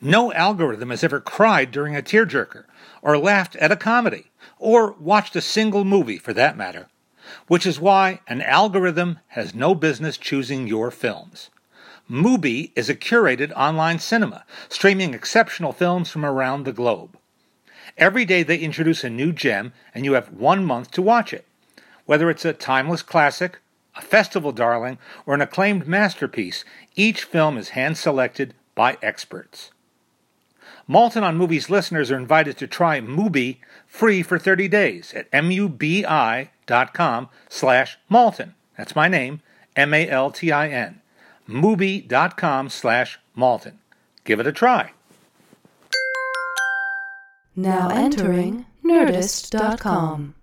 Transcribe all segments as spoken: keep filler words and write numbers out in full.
No algorithm has ever cried during a tearjerker, or laughed at a comedy, or watched a single movie for that matter, which is why an algorithm has no business choosing your films. Mubi is a curated online cinema, streaming exceptional films from around the globe. Every day they introduce a new gem, and you have one month to watch it. Whether it's a timeless classic, a festival darling, or an acclaimed masterpiece, each film is hand-selected by experts. Maltin on Movies listeners are invited to try Mubi free for thirty days at mubi dot com slash Maltin. That's my name, M A L T I N. Mubi dot com slash Maltin. Give it a try. Now entering Nerdist dot com.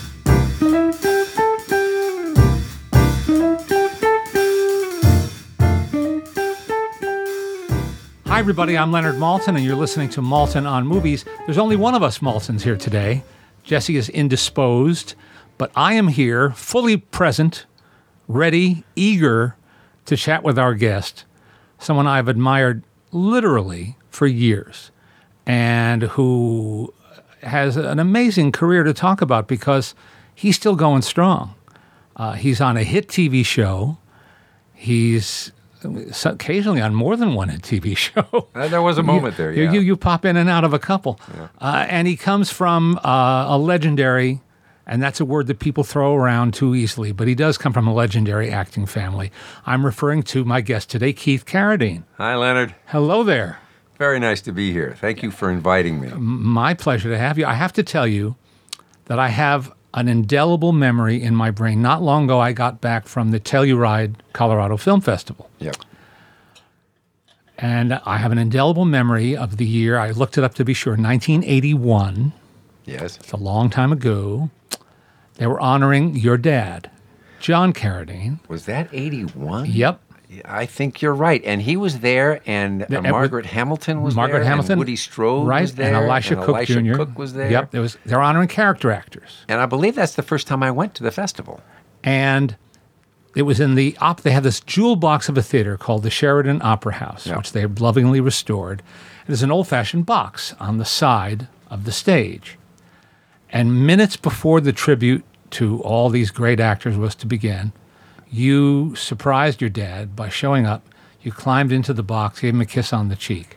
Hi, everybody. I'm Leonard Maltin, and you're listening to Maltin on Movies. There's only one of us Maltins here today. Jesse is indisposed, but I am here, fully present, ready, eager to chat with our guest, someone I've admired literally for years, and who has an amazing career to talk about because he's still going strong. Uh, he's on a hit T V show. He's occasionally on more than one T V show. Uh, there was a moment you, there, yeah. You, you pop in and out of a couple. Yeah. Uh, and he comes from uh, a legendary, and that's a word that people throw around too easily, but he does come from a legendary acting family. I'm referring to my guest today, Keith Carradine. Hi, Leonard. Hello there. Very nice to be here. Thank you for inviting me. My pleasure to have you. I have to tell you that I have an indelible memory in my brain. Not long ago, I got back from the Telluride, Colorado Film Festival. Yep. And I have an indelible memory of the year, I looked it up to be sure, nineteen eighty-one. Yes. It's a long time ago. They were honoring your dad, John Carradine. Was that eighty-one? Yep. I think you're right. And he was there, and uh, Margaret Hamilton was Margaret there, Hamilton, and Woody Strode right, was there, and Elisha and Cook Elisha Junior Cook was there. Yep, there was, they're honoring character actors. And I believe that's the first time I went to the festival. And it was in the, op- they have this jewel box of a theater called the Sheridan Opera House, yep. which they have lovingly restored. It is an old-fashioned box on the side of the stage. And minutes before the tribute to all these great actors was to begin, you surprised your dad by showing up. You climbed into the box, gave him a kiss on the cheek.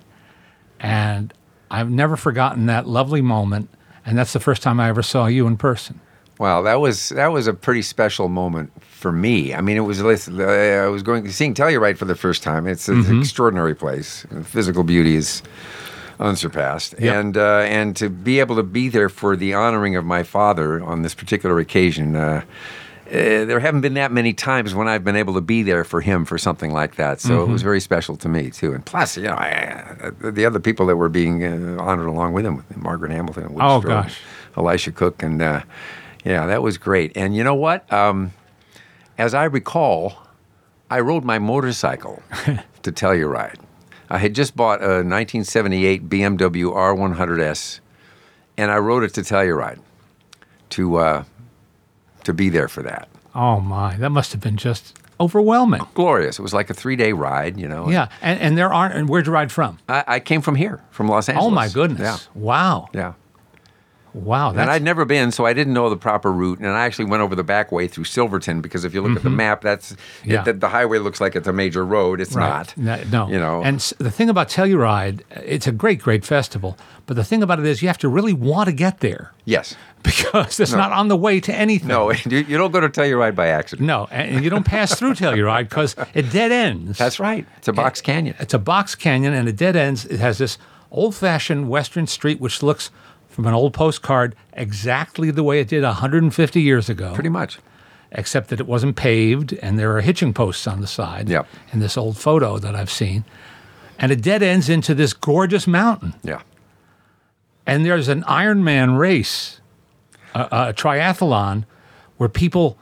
And I've never forgotten that lovely moment, and that's the first time I ever saw you in person. Wow, that was that was a pretty special moment for me. I mean, it was, I was going seeing Telluride for the first time. It's an mm-hmm. extraordinary place. Physical beauty is unsurpassed. Yep. And uh, and to be able to be there for the honoring of my father on this particular occasion, uh, Uh, there haven't been that many times when I've been able to be there for him for something like that. So mm-hmm. it was very special to me, too. And plus, you know, I, uh, the other people that were being uh, honored along with him, Margaret Hamilton, and Woody oh, Strode, gosh. Elisha Cook, and uh, yeah, that was great. And you know what? Um, as I recall, I rode my motorcycle to Telluride. I had just bought a nineteen seventy-eight B M W R one hundred S, and I rode it to Telluride to... Uh, to be there for that. Oh, my. That must have been just overwhelming. Glorious. It was like a three-day ride, you know. Yeah. And, and there aren't... And where'd you ride from? I, I came from here, from Los Angeles. Oh, my goodness. Yeah. Wow. Yeah. Wow. That's... And I'd never been, so I didn't know the proper route. And I actually went over the back way through Silverton, because if you look mm-hmm. at the map, that's yeah. it, the, the highway looks like it's a major road. It's right. not. No. You know. And the thing about Telluride, it's a great, great festival. But the thing about it is you have to really want to get there. Yes. Because it's no. not on the way to anything. No, you don't go to Telluride by accident. No, and you don't pass through Telluride because it dead ends. That's right. It's a box canyon. It's a box canyon, and it dead ends. It has this old-fashioned western street which looks, from an old postcard, exactly the way it did one hundred fifty years ago. Pretty much. Except that it wasn't paved, and there are hitching posts on the side yep. in this old photo that I've seen. And it dead ends into this gorgeous mountain. Yeah. And there's an Ironman race, a, a triathlon, where people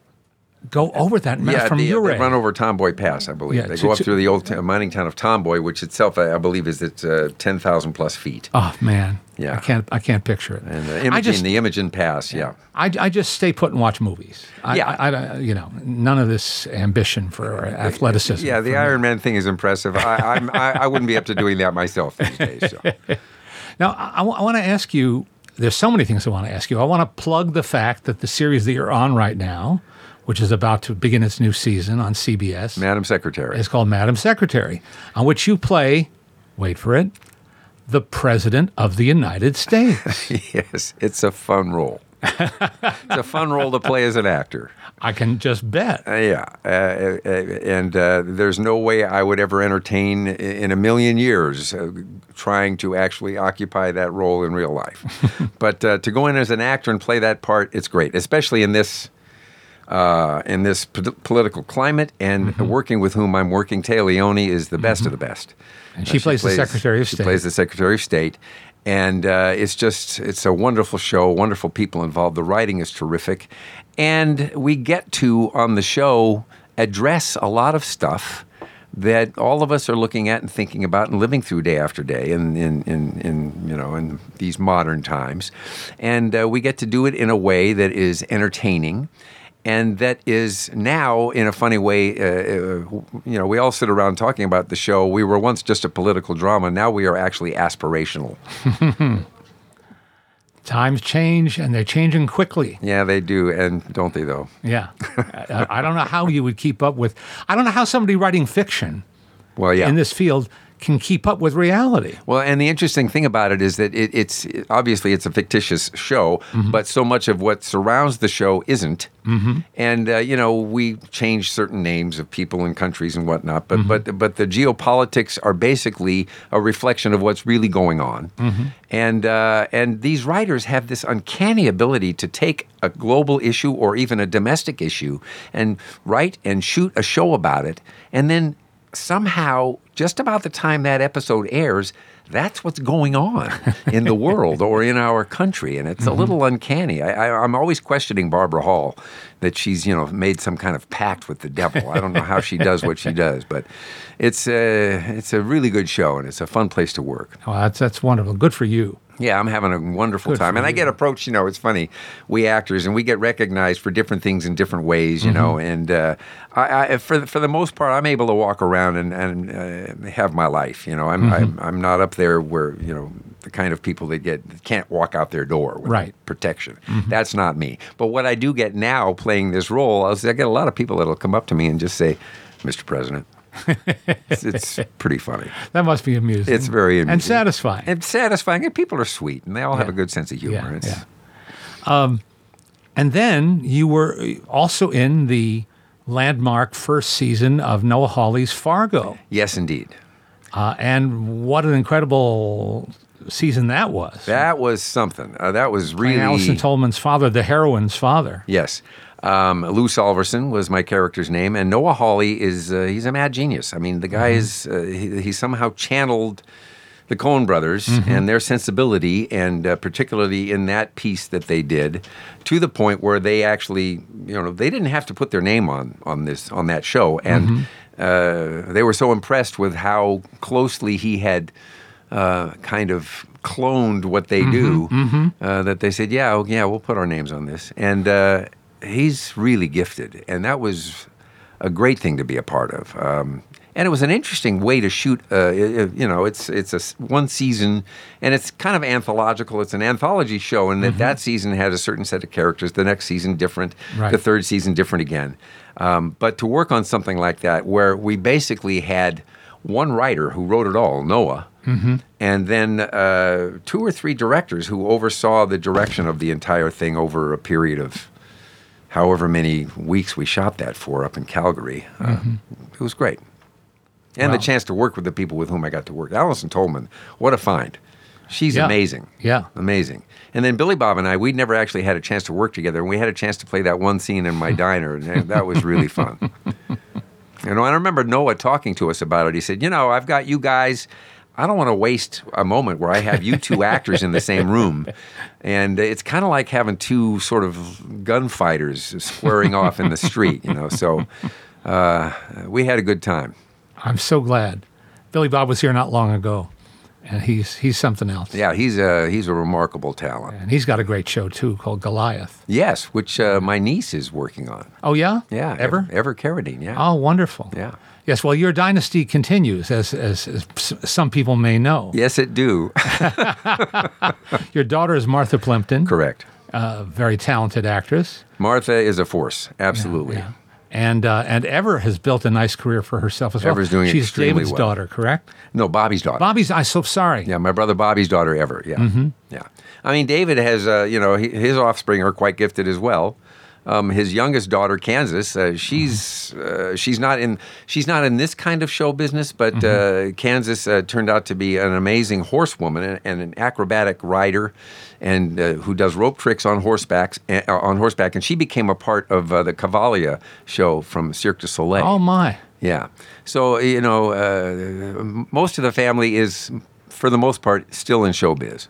go over that mountain yeah, from the, Ouray. They run over Tomboy Pass, I believe. Yeah, they to, go up to, through the old t- mining town of Tomboy, which itself, I, I believe, is at uh, ten thousand plus feet. Oh, man. Yeah. I can't. I can't picture it. And the Imogen, I just, the Imogen Pass, yeah. I, I just stay put and watch movies. I, Yeah. I, I, you know, none of this ambition for athleticism. Yeah, the for Iron me. Man thing is impressive. I, I'm, I, I wouldn't be up to doing that myself these days. So. Now, I, I want to ask you, there's so many things I want to ask you. I want to plug the fact that the series that you're on right now, which is about to begin its new season on C B S, Madam Secretary. is called Madam Secretary, on which you play, wait for it, the President of the United States. Yes, it's a fun role. It's a fun role to play as an actor. I can just bet. Uh, yeah, uh, uh, and uh, there's no way I would ever entertain i- in a million years uh, trying to actually occupy that role in real life. But uh, to go in as an actor and play that part, it's great, especially in this uh, in this po- political climate. And Mm-hmm. working with whom I'm working, Taya Leone is the best of the best. And Uh, she plays the Secretary of she State. plays the Secretary of State. And uh, it's just, it's a wonderful show, wonderful people involved. The writing is terrific. And we get to, on the show, address a lot of stuff that all of us are looking at and thinking about and living through day after day in, in, in, in you know, in these modern times. And uh, we get to do it in a way that is entertaining. And that is now, in a funny way, uh, uh, you know, we all sit around talking about the show. We were once just a political drama. Now we are actually aspirational. Times change, and they're changing quickly. Yeah, they do. And don't they, though? Yeah. I, I don't know how you would keep up with, I don't know how somebody writing fiction Well, yeah. in this field can keep up with reality. Well, and the interesting thing about it is that it, it's obviously it's a fictitious show, but so much of what surrounds the show isn't. Mm-hmm. And uh, you know, we change certain names of people and countries and whatnot, but but but the geopolitics are basically a reflection of what's really going on. And uh, and these writers have this uncanny ability to take a global issue or even a domestic issue and write and shoot a show about it, and then somehow, just about the time that episode airs, that's what's going on in the world or in our country, and it's Mm-hmm. a little uncanny. I, I, I'm always questioning Barbara Hall that she's, you know, made some kind of pact with the devil. I don't know how she does what she does, but it's a, it's a really good show, and it's a fun place to work. Oh, that's, that's wonderful. Good for you. Yeah, I'm having a wonderful Good time. for And I you. get approached, you know, it's funny. We actors, and we get recognized for different things in different ways, you know. And uh, I, I, for, the, for the most part, I'm able to walk around and, and uh, have my life, you know. I'm, I'm I'm not up there where, you know, the kind of people that get that can't walk out their door with Right. protection. That's not me. But what I do get now playing this role, is I get a lot of people that'll come up to me and just say, Mister President. it's, it's pretty funny. That must be amusing. It's very amusing. And satisfying. It's satisfying. And people are sweet, and they all have Yeah. a good sense of humor. Yeah, It's, yeah. Um, and then you were also in the landmark first season of Noah Hawley's Fargo. Yes, indeed. Uh, and what an incredible season that was. That was something. Uh, that was Playing really. Alison Tolman's father, the heroine's father. Yes. Um, Lou Salverson was my character's name, and Noah Hawley is uh, he's a mad genius. I mean, the guy Mm-hmm. is uh, he, he somehow channeled the Coen brothers Mm-hmm. and their sensibility, and uh, particularly in that piece that they did, to the point where they actually, you know, they didn't have to put their name on on this on that show, and Mm-hmm. uh, they were so impressed with how closely he had uh, kind of cloned what they do uh, that they said, yeah, oh, yeah, we'll put our names on this, and. Uh, He's really gifted, and that was a great thing to be a part of. Um, and it was an interesting way to shoot. Uh, it- you know, it's it's a s- one season, and it's kind of anthological. It's an anthology show, and that that season had a certain set of characters. The next season different. Right. The third season different again. Um, but to work on something like that, where we basically had one writer who wrote it all, Noah. And then uh, two or three directors who oversaw the direction of the entire thing over a period of however many weeks we shot that for up in Calgary. Uh, It was great. And Wow. the chance to work with the people with whom I got to work. Alison Tolman, what a find. She's Yeah. amazing. Yeah. Amazing. And then Billy Bob and I, we'd never actually had a chance to work together, and we had a chance to play that one scene in my diner, and that was really fun. You know, I remember Noah talking to us about it. He said, you know, I've got you guys. I don't want to waste a moment where I have you two actors in the same room. And it's kind of like having two sort of gunfighters squaring off in the street, you know. So uh, we had a good time. I'm so glad. Billy Bob was here not long ago, And he's he's something else. Yeah, he's a he's a remarkable talent. And he's got a great show too called Goliath. Yes, which uh, my niece is working on. Oh yeah, Yeah, Ever Ever Carradine. Yeah. Oh, wonderful. Yeah. Yes. Well, your dynasty continues, as as, as s- some people may know. Yes, it do. Your daughter is Martha Plimpton. Correct. A very talented actress. Martha is a force. Absolutely. Yeah. And uh, and Ever has built a nice career for herself as well. Ever's doing She's extremely David's well. daughter, correct? No, Bobby's daughter. Bobby's. I'm so sorry. Yeah, my brother Bobby's daughter, Ever. Yeah, Mm-hmm. yeah. I mean, David has, uh, you know, he, his offspring are quite gifted as well. Um, his youngest daughter, Kansas, uh, she's uh, she's not in she's not in this kind of show business, but Mm-hmm. uh, Kansas uh, turned out to be an amazing horsewoman and, and an acrobatic rider, and uh, who does rope tricks on horseback. Uh, on horseback, and she became a part of uh, the Cavalia show from Cirque du Soleil. Oh my. Yeah. So, you know, uh, most of the family is, for the most part, still in showbiz.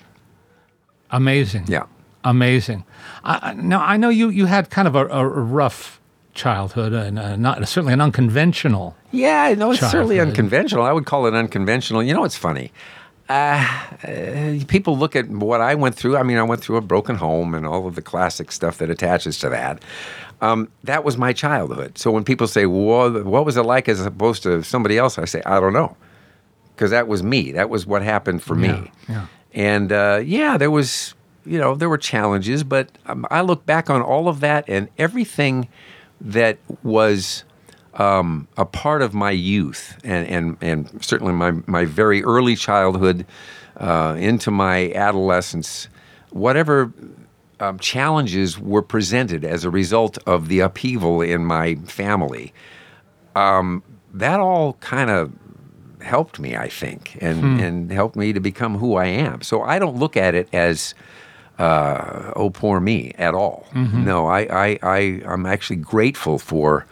Amazing. Yeah. Amazing. I, I- now I know you you had kind of a, a rough childhood and uh, not certainly an unconventional. Yeah, no, it's certainly Childhood. unconventional. I would call it unconventional. You know, it's funny. Uh, uh, people look at what I went through. I mean, I went through a broken home and all of the classic stuff that attaches to that. Um, that was my childhood. So when people say, well, what was it like as opposed to somebody else? I say, I don't know. Because that was me. That was what happened for Yeah, me. yeah. And uh, yeah, there was, you know, there were challenges, but um, I look back on all of that and everything that was um, a part of my youth and, and, and certainly my, my very early childhood uh, into my adolescence, whatever um, challenges were presented as a result of the upheaval in my family, um, that all kind of helped me, I think, and, and helped me to become who I am. So I don't look at it as, uh, oh, poor me at all. No, I, I, I, I'm actually grateful for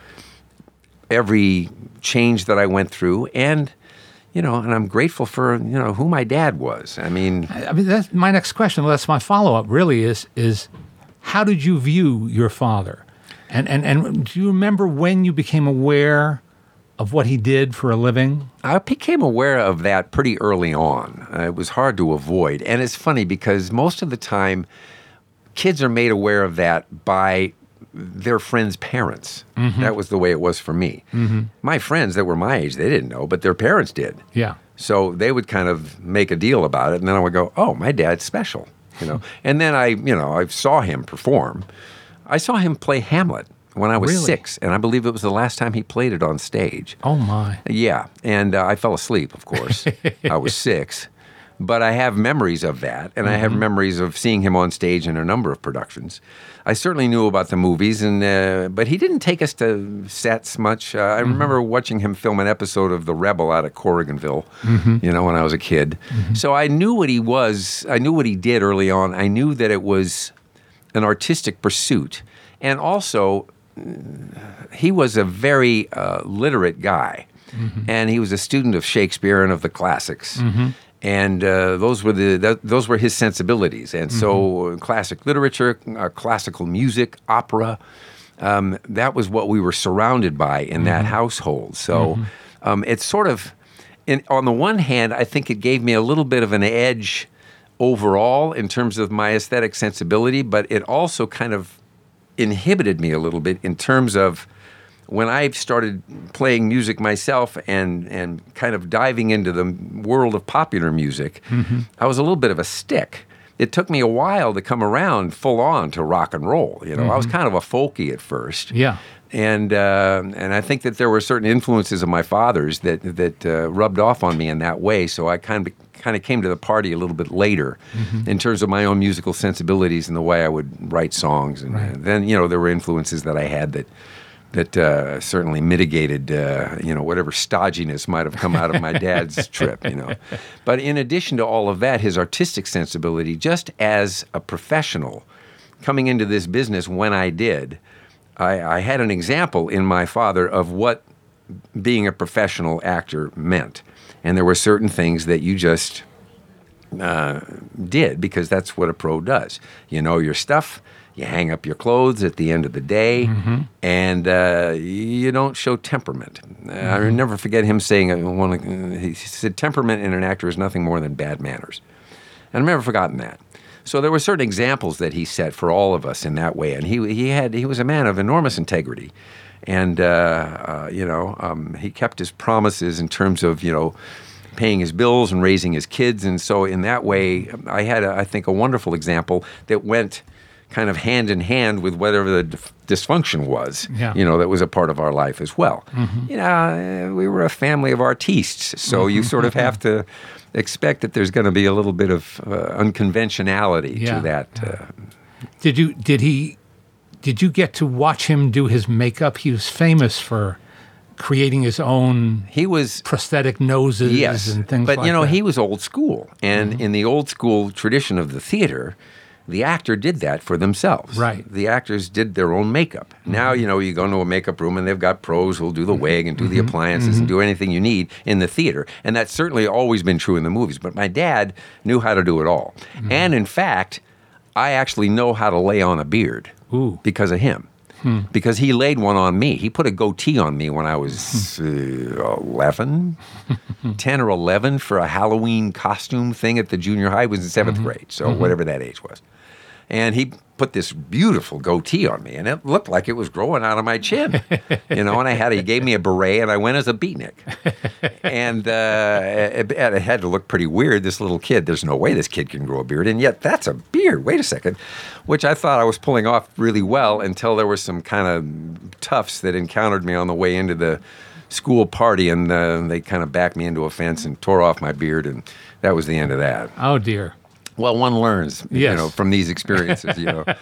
every change that I went through, and you know, and I'm grateful for you know who my dad was. I mean, I mean, that's my next question. Well, that's my follow up. Really, is is how did you view your father, and and and do you remember when you became aware of what he did for a living? I became aware of that pretty early on. Uh, it was hard to avoid, and it's funny because most of the time, kids are made aware of that by their friends' parents. That was the way it was for me. My friends that were my age, they didn't know, but their parents did. Yeah. So they would kind of make a deal about it, and then I would go, "Oh, my dad's special," you know. And then I, you know, I saw him perform. I saw him play Hamlet when I was Really? six, and I believe it was the last time he played it on stage. Oh my. Yeah, and uh, I fell asleep, of course. I was six. But I have memories of that, and I have memories of seeing him on stage in a number of productions. I certainly knew about the movies, and uh, but he didn't take us to sets much. Uh, I remember watching him film an episode of The Rebel out at Corriganville, you know, when I was a kid. So I knew what he was. I knew what he did early on. I knew that it was an artistic pursuit, and also he was a very uh, literate guy, and he was a student of Shakespeare and of the classics. And uh, those were the th- those were his sensibilities. And so, uh, classic literature, uh, classical music, opera, um, that was what we were surrounded by in that household. So, um, it's sort of, in, on the one hand, I think it gave me a little bit of an edge overall in terms of my aesthetic sensibility, but it also kind of inhibited me a little bit in terms of when I started playing music myself and, and kind of diving into the world of popular music, I was a little bit of a stick. It took me a while to come around full on to rock and roll. You know, I was kind of a folky at first. Yeah. And uh, and I think that there were certain influences of my father's that that uh, rubbed off on me in that way. So I kind of kind of came to the party a little bit later in terms of my own musical sensibilities and the way I would write songs. And Right. uh, then you know there were influences that I had that that uh, certainly mitigated uh, you know whatever stodginess might have come out of my dad's trip. You know, but in addition to all of that, his artistic sensibility, just as a professional coming into this business when I did. I, I had an example in my father of what being a professional actor meant. And there were certain things that you just uh, did because that's what a pro does. You know your stuff, You hang up your clothes at the end of the day, mm-hmm. and uh, you don't show temperament. Mm-hmm. I will never forget him saying, uh, one, uh, he said, temperament in an actor is nothing more than bad manners. And I've never forgotten that. So there were certain examples that he set for all of us in that way. And he he had he was a man of enormous integrity. And, uh, uh, you know, um, he kept his promises in terms of, you know, paying his bills and raising his kids. And so in that way, I had, a, I think, a wonderful example that went kind of hand in hand with whatever the dif- dysfunction was, yeah. you know, that was a part of our life as well. Mm-hmm. You know, we were a family of artistes, so mm-hmm. you sort of have to expect that there's going to be a little bit of uh, unconventionality yeah. to that. Uh, did you, did he... Did you get to watch him do his makeup? He was famous for creating his own he was, prosthetic noses yes, and things but, like that. But, you know, he was old school. And mm-hmm. in the old school tradition of the theater, the actor did that for themselves. Right. The actors did their own makeup. Mm-hmm. Now, you know, you go into a makeup room and they've got pros who'll do the wig and do mm-hmm. the appliances mm-hmm. and do anything you need in the theater. And that's certainly always been true in the movies. But my dad knew how to do it all. Mm-hmm. And, in fact, I actually know how to lay on a beard. Ooh. Because of him. Hmm. Because he laid one on me. He put a goatee on me when I was uh, eleven, ten or eleven for a Halloween costume thing at the junior high. It was in seventh mm-hmm. grade, so mm-hmm. whatever that age was. And he put this beautiful goatee on me, and it looked like it was growing out of my chin. You know, and I had, he gave me a beret, and I went as a beatnik. And uh, it, it had to look pretty weird, this little kid. There's no way this kid can grow a beard, and yet that's a beard. Wait a second. Which I thought I was pulling off really well until there were some kind of toughs that encountered me on the way into the school party, and uh, they kind of backed me into a fence and tore off my beard, and that was the end of that. Oh, dear. Well, one learns, yes. you know, from these experiences, you know.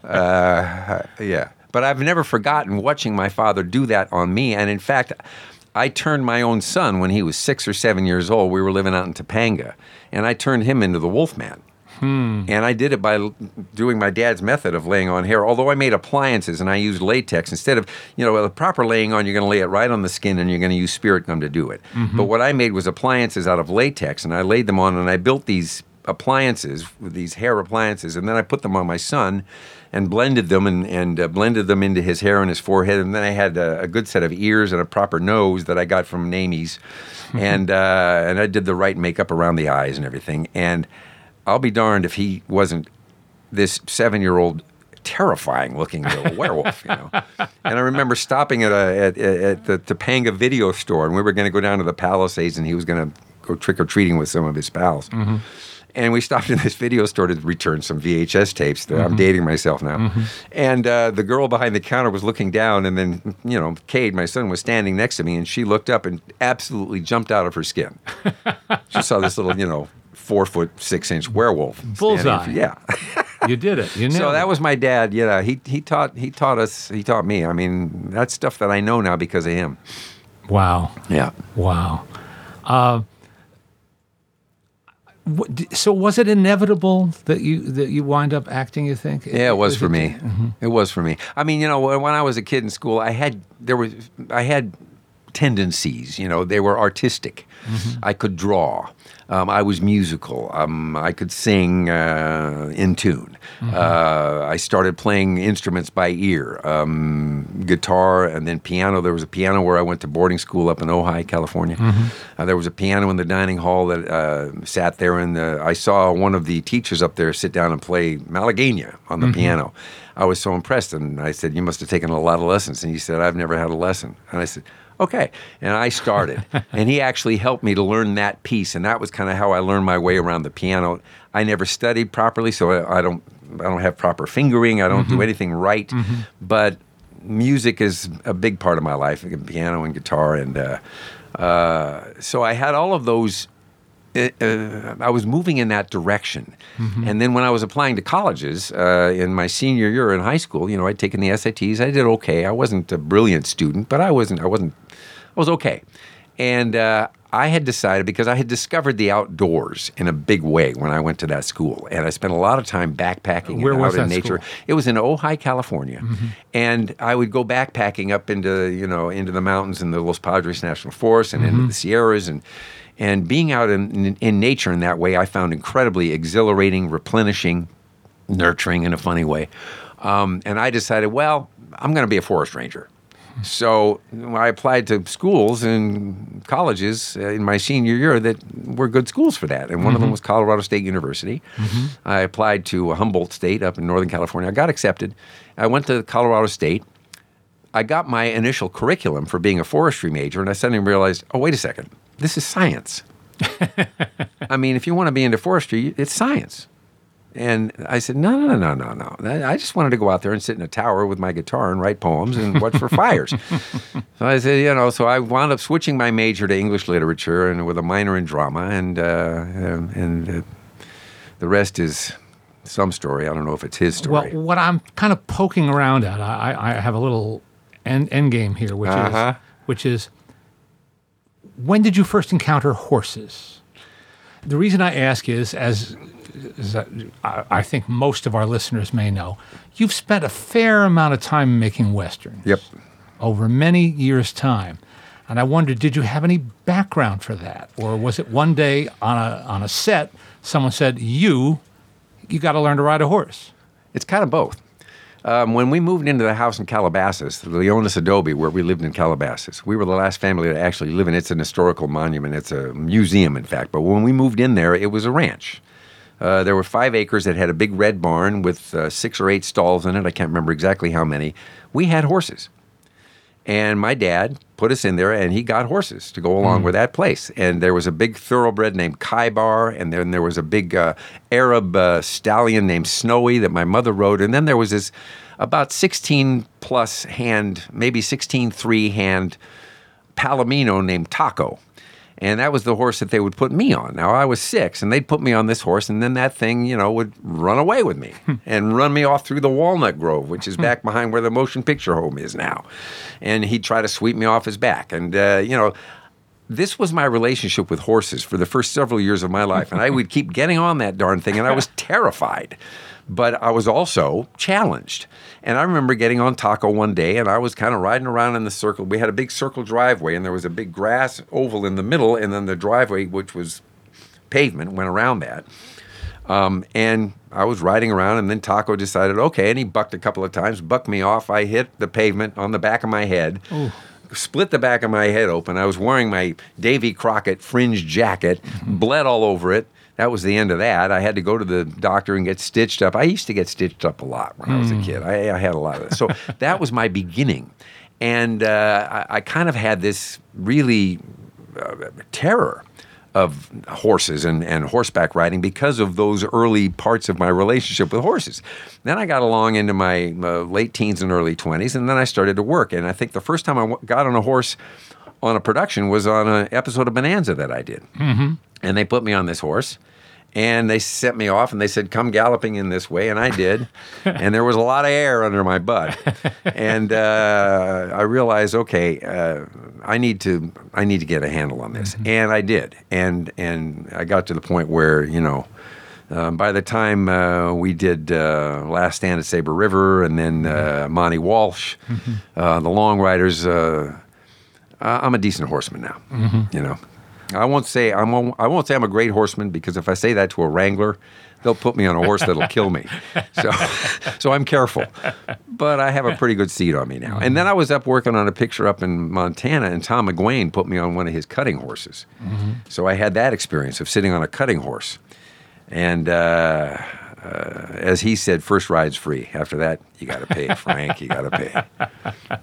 uh, yeah. But I've never forgotten watching my father do that on me. And in fact, I turned my own son when he was six or seven years old. We were living out in Topanga. And I turned him into the Wolfman. Hmm. And I did it by doing my dad's method of laying on hair. Although I made appliances and I used latex. Instead of, you know, the proper laying on, you're going to lay it right on the skin and you're going to use spirit gum to do it. Mm-hmm. But what I made was appliances out of latex. And I laid them on and I built these appliances, with these hair appliances, and then I put them on my son and blended them and, and uh, blended them into his hair and his forehead, and then I had a, a good set of ears and a proper nose that I got from Namie's, and uh, and I did the right makeup around the eyes and everything, and I'll be darned if he wasn't this seven-year-old terrifying looking little werewolf, you know. And I remember stopping at a at, at the Topanga video store, and we were going to go down to the Palisades, and he was going to go trick-or-treating with some of his pals. Mm-hmm. And we stopped in this video store to return some V H S tapes. Mm-hmm. I'm dating myself now. Mm-hmm. And uh, the girl behind the counter was looking down, and then, you know, Cade, my son, was standing next to me, and she looked up and absolutely jumped out of her skin. She saw this little, you know, four foot six inch werewolf. Bullseye. Yeah. You did it. You so it. that was my dad. Yeah, he he taught he taught us. He taught me. I mean, that's stuff that I know now because of him. Wow. Yeah. Wow. Uh, So was it inevitable that you that you wind up acting, you think? Yeah, it was Is for it, me. Mm-hmm. It was for me. I mean, you know, when I was a kid in school, I had there was I had tendencies, you know, they were artistic. Mm-hmm. I could draw. Um, I was musical. Um, I could sing uh, in tune. Mm-hmm. Uh, I started playing instruments by ear, um, guitar and then piano. There was a piano where I went to boarding school up in Ojai, California. Mm-hmm. Uh, there was a piano in the dining hall that uh, sat there, and the, I saw one of the teachers up there sit down and play Malagueña on the mm-hmm. piano. I was so impressed, and I said, "You must have taken a lot of lessons." And he said, "I've never had a lesson." And I said, "Okay." And I started. And he actually helped me to learn that piece. And that was kind of how I learned my way around the piano. I never studied properly, so I, I don't I don't have proper fingering. I don't mm-hmm. do anything right. Mm-hmm. But music is a big part of my life, like piano and guitar. And uh, uh, so I had all of those. Uh, uh, I was moving in that direction. Mm-hmm. And then when I was applying to colleges uh, in my senior year in high school, you know, I'd taken the S A Ts. I did okay. I wasn't a brilliant student, but I wasn't, I wasn't, I was okay. And uh, I had decided, because I had discovered the outdoors in a big way when I went to that school. And I spent a lot of time backpacking Where and was out in that nature. School? It was in Ojai, California. Mm-hmm. And I would go backpacking up into, you know, into the mountains in the Los Padres National Forest and mm-hmm. into the Sierras. And And being out in, in, in nature in that way, I found incredibly exhilarating, replenishing, nurturing in a funny way. Um, and I decided, well, I'm going to be a forest ranger. So I applied to schools and colleges uh, in my senior year that were good schools for that. And one mm-hmm. of them was Colorado State University. Mm-hmm. I applied to Humboldt State up in Northern California. I got accepted. I went to Colorado State. I got my initial curriculum for being a forestry major, and I suddenly realized, oh, wait a second, this is science. I mean, if you want to be into forestry, it's science. And I said, no, no, no, no, no, no. I just wanted to go out there and sit in a tower with my guitar and write poems and watch for fires. So I said, you know, so I wound up switching my major to English literature and with a minor in drama, and uh, and uh, the rest is some story. I don't know if it's his story. Well, what I'm kind of poking around at, I, I have a little end, end game here, which uh-huh. is which is, when did you first encounter horses? The reason I ask is, as is that I, I think most of our listeners may know, you've spent a fair amount of time making Westerns. Yep. Over many years' time. And I wondered, did you have any background for that? Or was it one day on a on a set, someone said, you, you got to learn to ride a horse? It's kind of both. Um, when we moved into the house in Calabasas, the Leonis Adobe, where we lived in Calabasas, we were the last family to actually live in it. It's an historical monument. It's a museum, in fact. But when we moved in there, it was a ranch. Uh, there were five acres that had a big red barn with uh, six or eight stalls in it. I can't remember exactly how many. We had horses. And my dad put us in there, and he got horses to go along mm. with that place. And there was a big thoroughbred named Kaibar, and then there was a big uh, Arab uh, stallion named Snowy that my mother rode. And then there was this about sixteen-plus hand, maybe sixteen three hand Palomino named Taco. And that was the horse that they would put me on. Now, I was six, and they'd put me on this horse, and then that thing, you know, would run away with me and run me off through the Walnut Grove, which is back behind where the motion picture home is now. And he'd try to sweep me off his back. And, uh, you know, this was my relationship with horses for the first several years of my life. And I would keep getting on that darn thing, and I was terrified. But I was also challenged. And I remember getting on Taco one day, and I was kind of riding around in the circle. We had a big circle driveway, and there was a big grass oval in the middle, and then the driveway, which was pavement, went around that. Um, and I was riding around, and then Taco decided, okay, and he bucked a couple of times, bucked me off. I hit the pavement on the back of my head. Ooh. Split the back of my head open. I was wearing my Davy Crockett fringe jacket, mm-hmm. bled all over it. That was the end of that. I had to go to the doctor and get stitched up. I used to get stitched up a lot when mm. I was a kid. I, I had a lot of that. So that was my beginning. And uh, I, I kind of had this really uh, terror of horses and, and horseback riding because of those early parts of my relationship with horses. Then I got along into my uh, late teens and early twenties, and then I started to work. And I think the first time I w- got on a horse on a production was on an episode of Bonanza that I did. Mm-hmm. And they put me on this horse, and they set me off, and they said, come galloping in this way, and I did. And there was a lot of air under my butt. And uh, I realized, okay, uh, I need to I need to get a handle on this. Mm-hmm. And I did. And and I got to the point where, you know, uh, by the time uh, we did uh, Last Stand at Sabre River, and then uh, Monty Walsh, mm-hmm. uh, the Long Riders, uh, I'm a decent horseman now, mm-hmm. you know. I won't say I'm. A, I won't say I'm a great horseman, because if I say that to a wrangler, they'll put me on a horse that'll kill me. So, so I'm careful. But I have a pretty good seat on me now. And then I was up working on a picture up in Montana, and Tom McGuane put me on one of his cutting horses. Mm-hmm. So I had that experience of sitting on a cutting horse. And uh, uh, as he said, first ride's free. After that, you got to pay, Frank. You got to pay.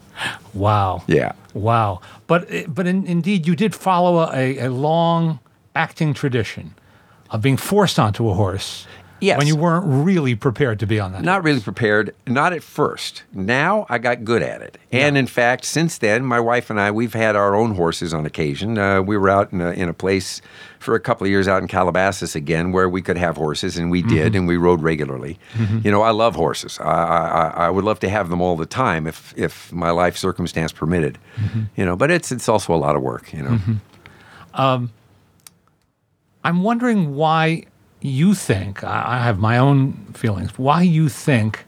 Wow. Yeah. Wow. But but in, indeed, you did follow a, a long acting tradition of being forced onto a horse. Yes. When you weren't really prepared to be on that Not horse. really prepared. Not at first. Now I got good at it. And yeah. in fact, since then, my wife and I, we've had our own horses on occasion. Uh, we were out in a, in a place for a couple of years out in Calabasas again where we could have horses, and we did, mm-hmm. and we rode regularly. Mm-hmm. You know, I love horses. I, I I would love to have them all the time if if my life circumstance permitted. Mm-hmm. You know, but it's it's also a lot of work, you know. Mm-hmm. Um, I'm wondering why you think, I have my own feelings, why you think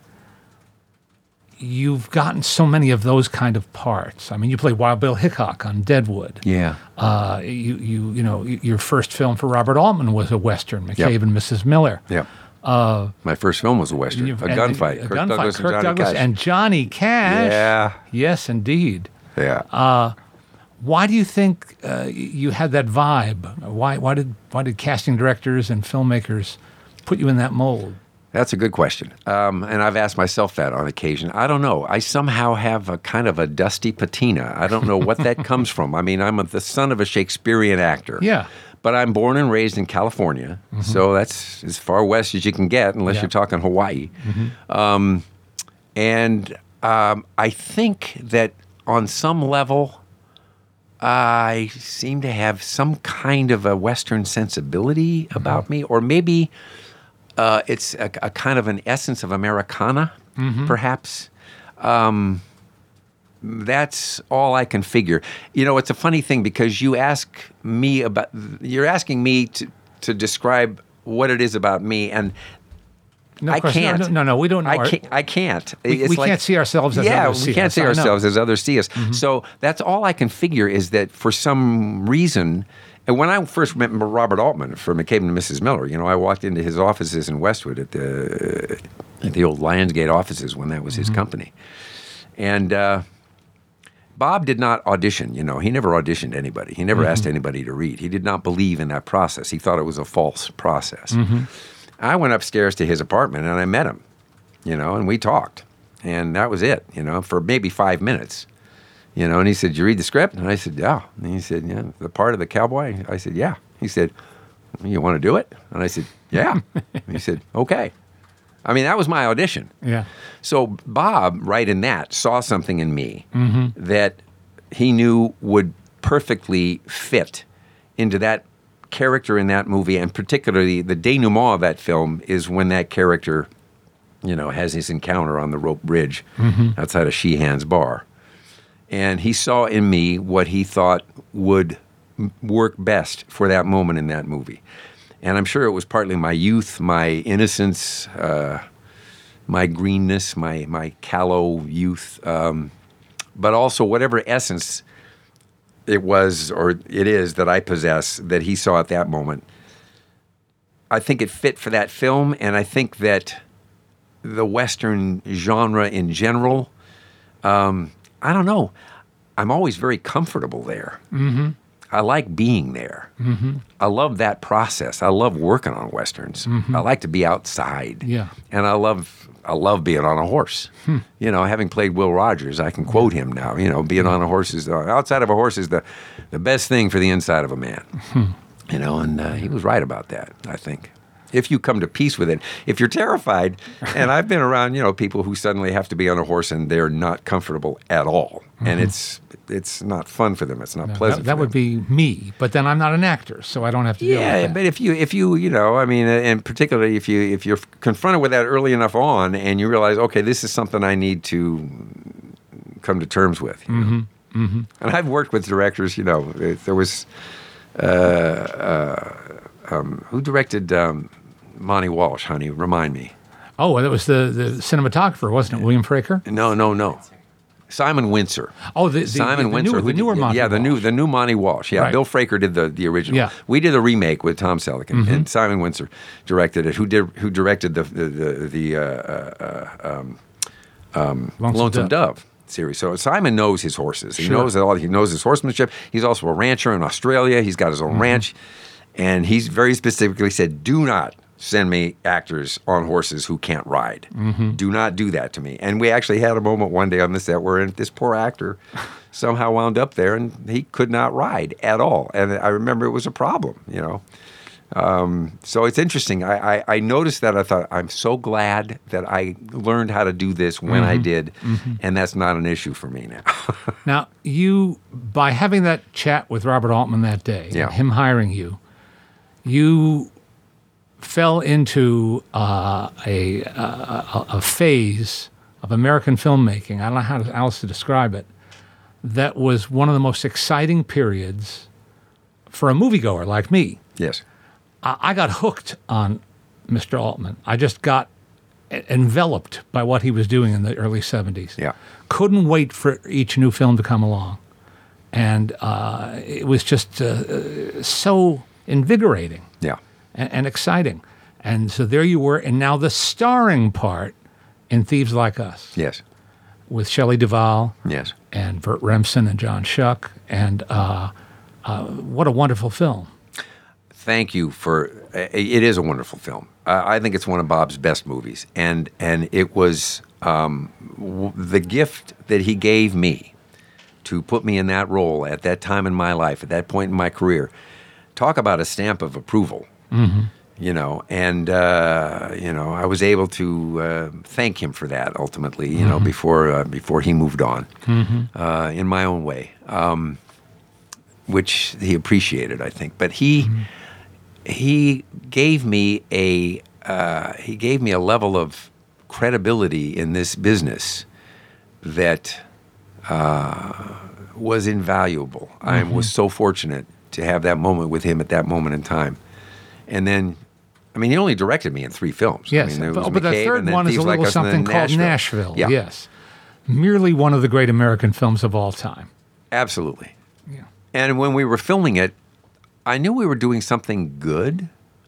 you've gotten so many of those kind of parts. I mean, you played Wild Bill Hickok on Deadwood. Yeah. Uh, you, you, you know, your first film for Robert Altman was a Western, McCabe yep. and Missus Miller. Yeah. My first film was a Western, You've- a and- gunfight. A Kirk gunfight. Douglas Kirk and Johnny Douglas Cash. and Johnny Cash. Yeah. Yes, indeed. Yeah. Why do you think uh, you had that vibe? Why, why did why did casting directors and filmmakers put you in that mold? That's a good question. Um, and I've asked myself that on occasion. I don't know. I somehow have a kind of a dusty patina. I don't know what that comes from. I mean, I'm a, the son of a Shakespearean actor. Yeah. But I'm born and raised in California. Mm-hmm. So that's as far west as you can get, unless Yeah. you're talking Hawaii. Mm-hmm. Um, and um, I think that on some level, I seem to have some kind of a Western sensibility about mm-hmm. me, or maybe uh, it's a, a kind of an essence of Americana, mm-hmm. perhaps. Um, that's all I can figure. You know, it's a funny thing because you ask me about, you're asking me to, to describe what it is about me, and No, I of course, no, can't. No, no, no, we don't know. I our- can't. I can't. We, It's we like- can't see ourselves as yeah, others see we can't us. see I know. ourselves as others see us. Mm-hmm. So that's all I can figure is that for some reason, and when I first met Robert Altman from McCabe and Missus Miller, you know, I walked into his offices in Westwood at the at the old Lionsgate offices when that was his Mm-hmm. company, and. Uh, Bob did not audition, you know. He never auditioned anybody. He never Mm-hmm. asked anybody to read. He did not believe in that process. He thought it was a false process. Mm-hmm. I went upstairs to his apartment and I met him, you know, and we talked. And that was it, you know, for maybe five minutes. You know, and he said, "You read the script?" And I said, "Yeah." And he said, "Yeah, the part of the cowboy?" I said, "Yeah." He said, "You want to do it?" And I said, "Yeah." And he said, "Okay." I mean, that was my audition. Yeah. So Bob, right in that, saw something in me Mm-hmm. that he knew would perfectly fit into that character in that movie, and particularly the denouement of that film is when that character, you know, has his encounter on the rope bridge Mm-hmm. outside of Sheehan's bar. And he saw in me what he thought would m- work best for that moment in that movie. And I'm sure it was partly my youth, my innocence, uh, my greenness, my my callow youth, um, but also whatever essence it was or it is that I possess that he saw at that moment. I think it fit for that film, and I think that the Western genre in general, um, I don't know, I'm always very comfortable there. Mm-hmm. I like being there. Mm-hmm. I love that process. I love working on Westerns. Mm-hmm. I like to be outside. Yeah. And I love I love being on a horse. Hmm. You know, having played Will Rogers, I can quote him now. You know, being on a horse is, uh, outside of a horse is the, the best thing for the inside of a man. Hmm. You know, and uh, he was right about that, I think. If you come to peace with it. If you're terrified, and I've been around, you know, people who suddenly have to be on a horse and they're not comfortable at all. Mm-hmm. And it's it's not fun for them. It's not No, pleasant That, that for would them. be me, but then I'm not an actor, so I don't have to deal with Yeah, that. but if you if you you know, I mean, and particularly if you if you're confronted with that early enough on, and you realize, okay, this is something I need to come to terms with. You know? Mm-hmm. Mm-hmm. And I've worked with directors. You know, it- there was uh, uh, um, who directed um, Monty Walsh. Honey, remind me. Oh, well, that was the, the cinematographer, wasn't it? William Fraker? No, no, no. Simon Windsor. Oh, the, the, Simon the, Windsor, newer, who the did- newer Monty yeah, the new Walsh. the new Monty Walsh. Yeah, Right. Bill Fraker did the the original. Yeah. We did a remake with Tom Selleck, and, Mm-hmm. and Simon Windsor directed it. Who did who directed the the the, the uh, uh, um, Lonesome, Lonesome Dove. Dove series. So Simon knows his horses. He Sure. knows all. He knows his horsemanship. He's also a rancher in Australia. He's got his own Mm-hmm. ranch, and he's very specifically said, "Do not send me actors on horses who can't ride. Mm-hmm. Do not do that to me." And we actually had a moment one day on the set where this poor actor somehow wound up there and he could not ride at all. And I remember it was a problem, you know. Um, so it's interesting. I, I, I noticed that. I thought, I'm so glad that I learned how to do this when I did, and that's not an issue for me now. Now, you, by having that chat with Robert Altman that day, Yeah. him hiring you, you fell into uh, a, a, a phase of American filmmaking, I don't know how to- else to describe it, that was one of the most exciting periods for a moviegoer like me. Yes. I I got hooked on Mister Altman. I just got e- enveloped by what he was doing in the early seventies. Yeah. Couldn't wait for each new film to come along. And uh, it was just uh, uh, so invigorating Yeah. and, and exciting. And so there you were, and now the starring part in Thieves Like Us Yes. with Shelley Duvall Yes. and Burt Remsen and John Schuck, and uh, uh, what a wonderful film. Thank you for. It is a wonderful film. I I think it's one of Bob's best movies, and and it was um, w- the gift that he gave me to put me in that role at that time in my life, at that point in my career. Talk about a stamp of approval, Mm-hmm. you know. And uh, you know, I was able to uh, thank him for that ultimately, you know, before uh, before he moved on, Mm-hmm. uh, in my own way, um, which he appreciated, I think. But he. Mm-hmm. He gave me a uh, he gave me a level of credibility in this business that uh, was invaluable. I was so fortunate to have that moment with him at that moment in time. And then, I mean, he only directed me in three films. Yes, I mean, there but, was but the McCabe, third and then one is a Thieves Like little Us, and something then called Nashville. Yeah, Yes, merely one of the great American films of all time. absolutely. Yeah. And when we were filming it, I knew we were doing something good.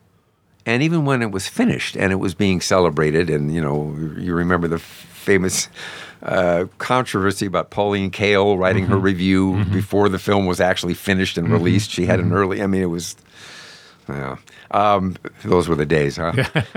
And even when it was finished and it was being celebrated, and, you know, you remember the famous uh, controversy about Pauline Kael writing her review before the film was actually finished and released. She had an early, I mean, it was, yeah. Um, those were the days, huh?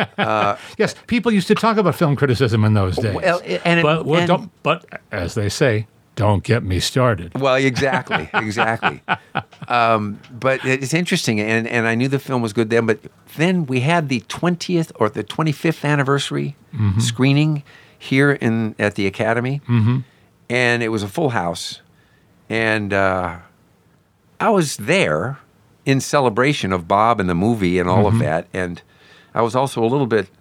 Yes, people used to talk about film criticism in those days. Well, and it- but, well, and- don't, but as they say, don't get me started. Well, exactly, exactly. um, but it's interesting, and, and I knew the film was good then. But then we had the twentieth or the twenty-fifth anniversary screening here in at the Academy, mm-hmm. and it was a full house, and uh, I was there in celebration of Bob and the movie and all of that, and I was also a little bit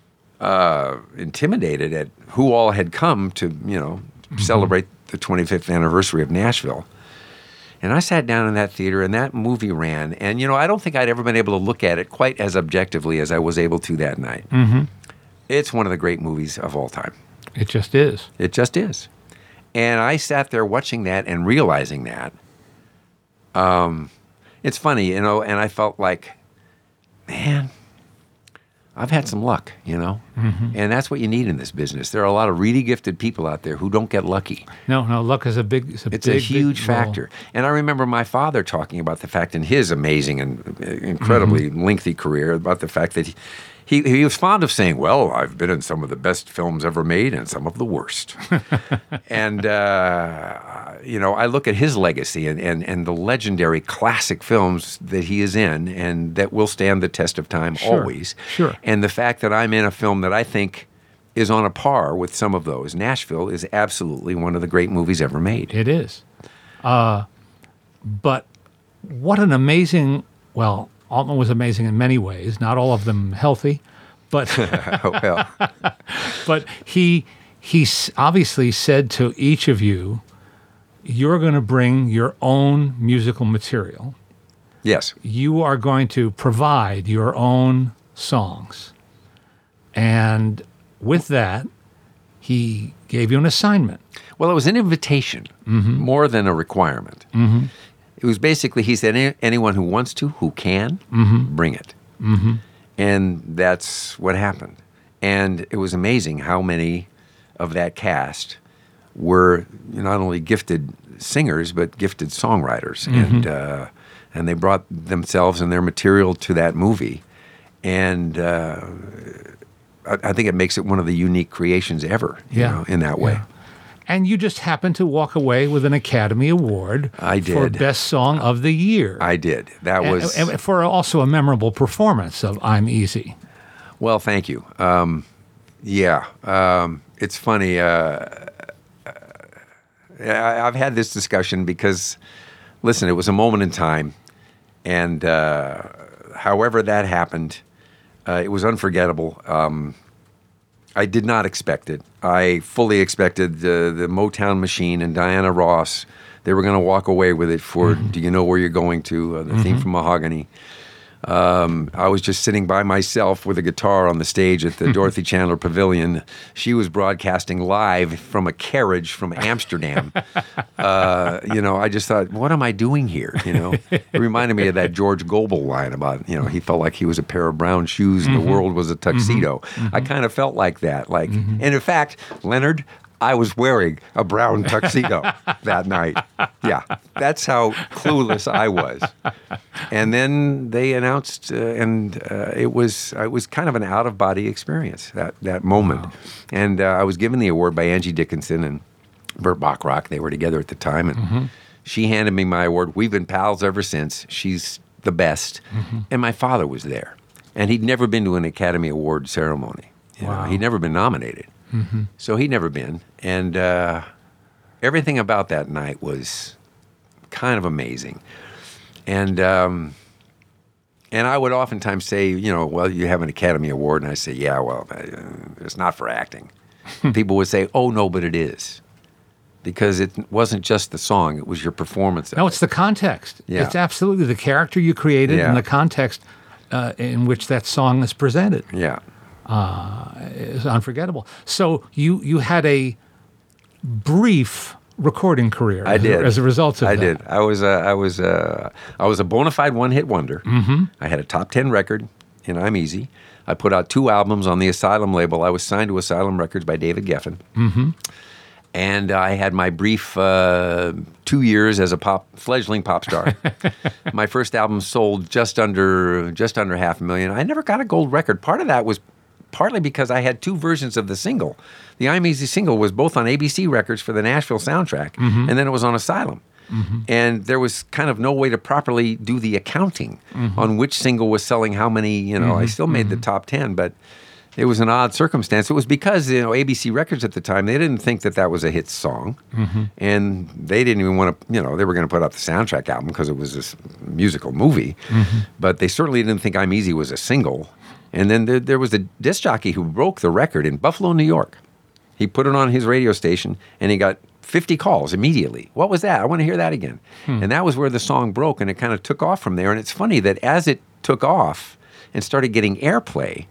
uh, intimidated at who all had come to, you know, celebrate the twenty-fifth anniversary of Nashville. And I sat down in that theater, and that movie ran. And, you know, I don't think I'd ever been able to look at it quite as objectively as I was able to that night. Mm-hmm. It's one of the great movies of all time. It just is. It just is. And I sat there watching that and realizing that. Um, it's funny, you know, and I felt like, man, I've had some luck, you know, Mm-hmm. and that's what you need in this business. There are a lot of really gifted people out there who don't get lucky. No, no, luck is a big, it's a, It's big, a huge big role. factor. And I remember my father talking about the fact in his amazing and uh, incredibly Mm-hmm. lengthy career about the fact that he, he, he was fond of saying, well, I've been in some of the best films ever made and some of the worst. and, uh, you know, I look at his legacy and, and, and the legendary classic films that he is in and that will stand the test of time Sure, always. sure. And the fact that I'm in a film that I think is on a par with some of those. Nashville is absolutely one of the great movies ever made. It is. Uh, but what an amazing, well, Altman was amazing in many ways, not all of them healthy, but well, but he he s- obviously said to each of you, you're going to bring your own musical material. yes. You are going to provide your own songs. And with that, he gave you an assignment. Well, it was an invitation more than a requirement. Mm-hmm. It was basically, he said, "Any, anyone who wants to, who can, bring it." Mm-hmm. And that's what happened. And it was amazing how many of that cast were not only gifted singers, but gifted songwriters. And uh, and they brought themselves and their material to that movie. And uh, I, I think it makes it one of the unique creations ever, you Yeah. know, in that way. Yeah. And you just happened to walk away with an Academy Award I for did. Best Song of the Year. I did. That And- was... and for also a memorable performance of I'm Easy. Well, thank you. Um, yeah, um, it's funny. Uh, I, I've had this discussion because, listen, it was a moment in time, and uh, however that happened, uh, it was unforgettable. Um, I did not expect it. I fully expected the, the Motown Machine and Diana Ross. They were going to walk away with it for "Do You Know Where You're Going To?" Uh, the theme from Mahogany. Um, I was just sitting by myself with a guitar on the stage at the Dorothy Chandler Pavilion. She was broadcasting live from a carriage from Amsterdam. Uh, you know, I just thought, what am I doing here? You know, it reminded me of that George Gobel line about, you know, he felt like he was a pair of brown shoes and mm-hmm. the world was a tuxedo. Mm-hmm. I kind of felt like that. Like, mm-hmm. and in fact, Leonard, I was wearing a brown tuxedo that night. Yeah, that's how clueless I was. And then they announced, uh, and uh, it was it was kind of an out of body experience that that moment. Wow. And uh, I was given the award by Angie Dickinson and Burt Bacharach. They were together at the time, and mm-hmm. she handed me my award. We've been pals ever since. She's the best. Mm-hmm. And my father was there, and he'd never been to an Academy Award ceremony. You wow. know, he'd never been nominated. Mm-hmm. So he'd never been. And uh, everything about that night was kind of amazing. And um, and I would oftentimes say, you know, well, you have an Academy Award. And I say, yeah, well, it's not for acting. People would say, oh, no, but it is. Because it wasn't just the song. It was your performance of No, it. it's the context. Yeah. It's absolutely the character you created Yeah. and the context uh, in which that song is presented. Yeah. Uh, is unforgettable. So you you had a brief recording career. I as, did. as a result of I that. did. I was uh, I was uh, I was a bona fide one hit wonder. Mm-hmm. I had a top ten record in I'm Easy. I put out two albums on the Asylum label. I was signed to Asylum Records by David Geffen. Mm-hmm. And I had my brief uh, two years as a pop fledgling pop star. My first album sold just under just under half a million. I never got a gold record. Part of that was partly because I had two versions of the single. The I'm Easy single was both on A B C Records for the Nashville soundtrack, mm-hmm. and then it was on Asylum. Mm-hmm. And there was kind of no way to properly do the accounting mm-hmm. on which single was selling how many. You know, mm-hmm. I still made mm-hmm. the top ten, but it was an odd circumstance. It was because, you know, A B C Records at the time, they didn't think that that was a hit song. Mm-hmm. And they didn't even want to, you know, they were going to put out the soundtrack album because it was this musical movie. Mm-hmm. But they certainly didn't think I'm Easy was a single. And then there, there was a disc jockey who broke the record in Buffalo, New York. He put it on his radio station, and he got fifty calls immediately. What was that? I want to hear that again. Hmm. And that was where the song broke, and it kind of took off from there. And it's funny that as it took off and started getting airplay,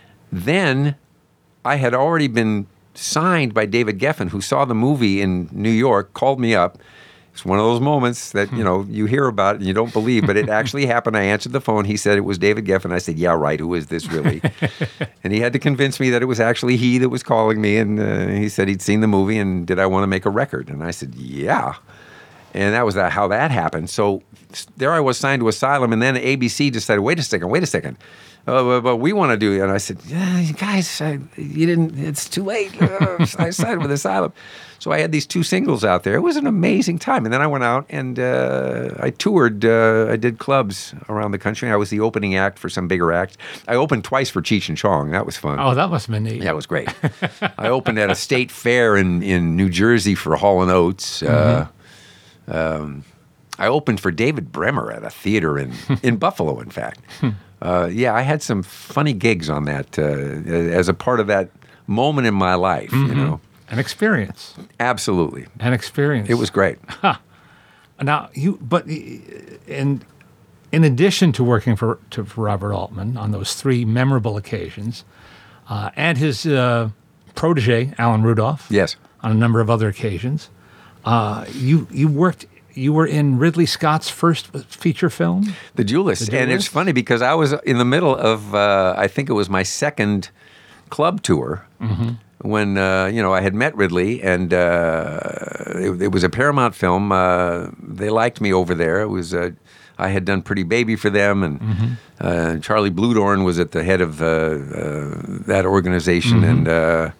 then I had already been signed by David Geffen, who saw the movie in New York, called me up. It's one of those moments that, you know, you hear about it and you don't believe, but it actually happened. I answered the phone. He said it was David Geffen. I said, yeah, right. Who is this really? And he had to convince me that it was actually he that was calling me. And uh, he said he'd seen the movie and did I want to make a record? And I said, yeah. And that was that, how that happened. So there I was signed to Asylum, and then A B C decided, wait a second, wait a second. Oh, but we want to do it. And I said, yeah, you guys, I, you didn't, it's too late. Uh, I signed with Asylum. So I had these two singles out there. It was an amazing time. And then I went out and uh, I toured. Uh, I did clubs around the country. I was the opening act for some bigger act. I opened twice for Cheech and Chong. That was fun. Oh, that must have been neat. Yeah, it was great. I opened at a state fair in, in New Jersey for Hall and Oates. Mm-hmm. Uh, um, I opened for David Bremer at a theater in, in Buffalo, in fact. Uh, yeah, I had some funny gigs on that uh, as a part of that moment in my life, mm-hmm. you know. An experience. Absolutely. An experience. It was great. Huh. Now, you, but in, in addition to working for, to, for Robert Altman on those three memorable occasions, uh, and his uh, protege, Alan Rudolph, yes, on a number of other occasions, uh, you, you worked... You were in Ridley Scott's first feature film? The Duelist. The Duelist. And it's funny because I was in the middle of, uh, I think it was my second club tour mm-hmm. when, uh, you know, I had met Ridley and uh, it, it was a Paramount film. Uh, they liked me over there. It was, uh, I had done Pretty Baby for them and mm-hmm. uh, Charlie Bluedorn was at the head of uh, uh, that organization mm-hmm. and uh,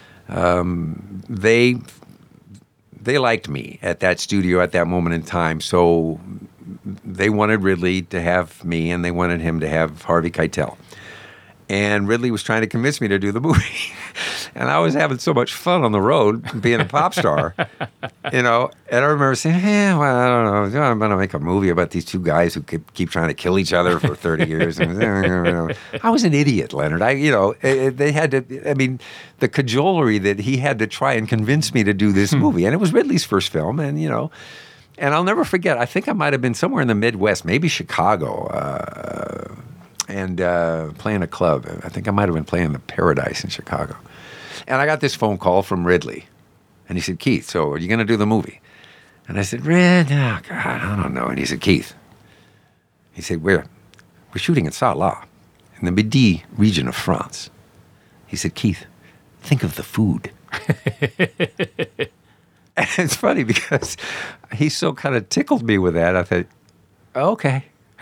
um, they... They liked me at that studio at that moment in time, so they wanted Ridley to have me, and they wanted him to have Harvey Keitel. And Ridley was trying to convince me to do the movie. And I was having so much fun on the road, being a pop star, you know. And I remember saying, eh, well, I don't know. I'm going to make a movie about these two guys who keep, keep trying to kill each other for thirty years. And, I was an idiot, Leonard. I, you know, they had to, I mean, the cajolery that he had to try and convince me to do this movie. And it was Ridley's first film. And, you know, And I'll never forget, I think I might have been somewhere in the Midwest, maybe Chicago, uh, and uh, playing a club. I think I might have been playing the Paradise in Chicago. And I got this phone call from Ridley. And he said, Keith, so are you going to do the movie? And I said, Rid, oh, God, I don't know. And he said, Keith. He said, we're, we're shooting in Sarlat, in the Midi region of France. He said, Keith, think of the food. And it's funny because he so kind of tickled me with that. I thought, okay.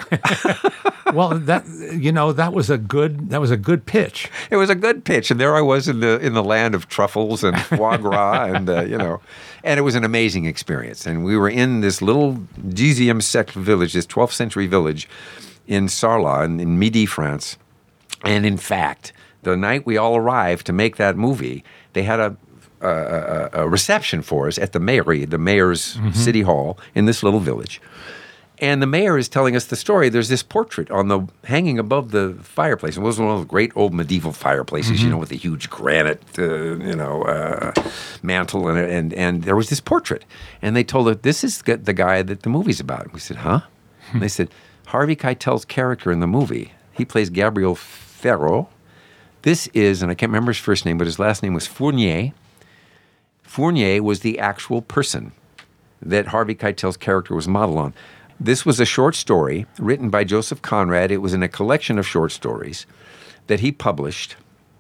Well, that you know that was a good that was a good pitch. It was a good pitch, and there I was in the in the land of truffles and foie gras, and uh, you know, and it was an amazing experience. And we were in this little dixième siècle village, this twelfth century village in Sarlat, in, in Midi, France. And in fact, the night we all arrived to make that movie, they had a a, a reception for us at the mairie, the mayor's mm-hmm. city hall in this little village. And the mayor is telling us the story. There's this portrait on the hanging above the fireplace. It was one of those great old medieval fireplaces, mm-hmm. you know, with the huge granite, uh, you know, uh, mantle, and, and and there was this portrait. And they told us, this is the guy that the movie's about. We said, huh? And they said, Harvey Keitel's character in the movie, he plays Gabriel Ferro. This is, and I can't remember his first name, but his last name was Fournier. Fournier was the actual person that Harvey Keitel's character was modeled on. This was a short story written by Joseph Conrad. It was in a collection of short stories that he published.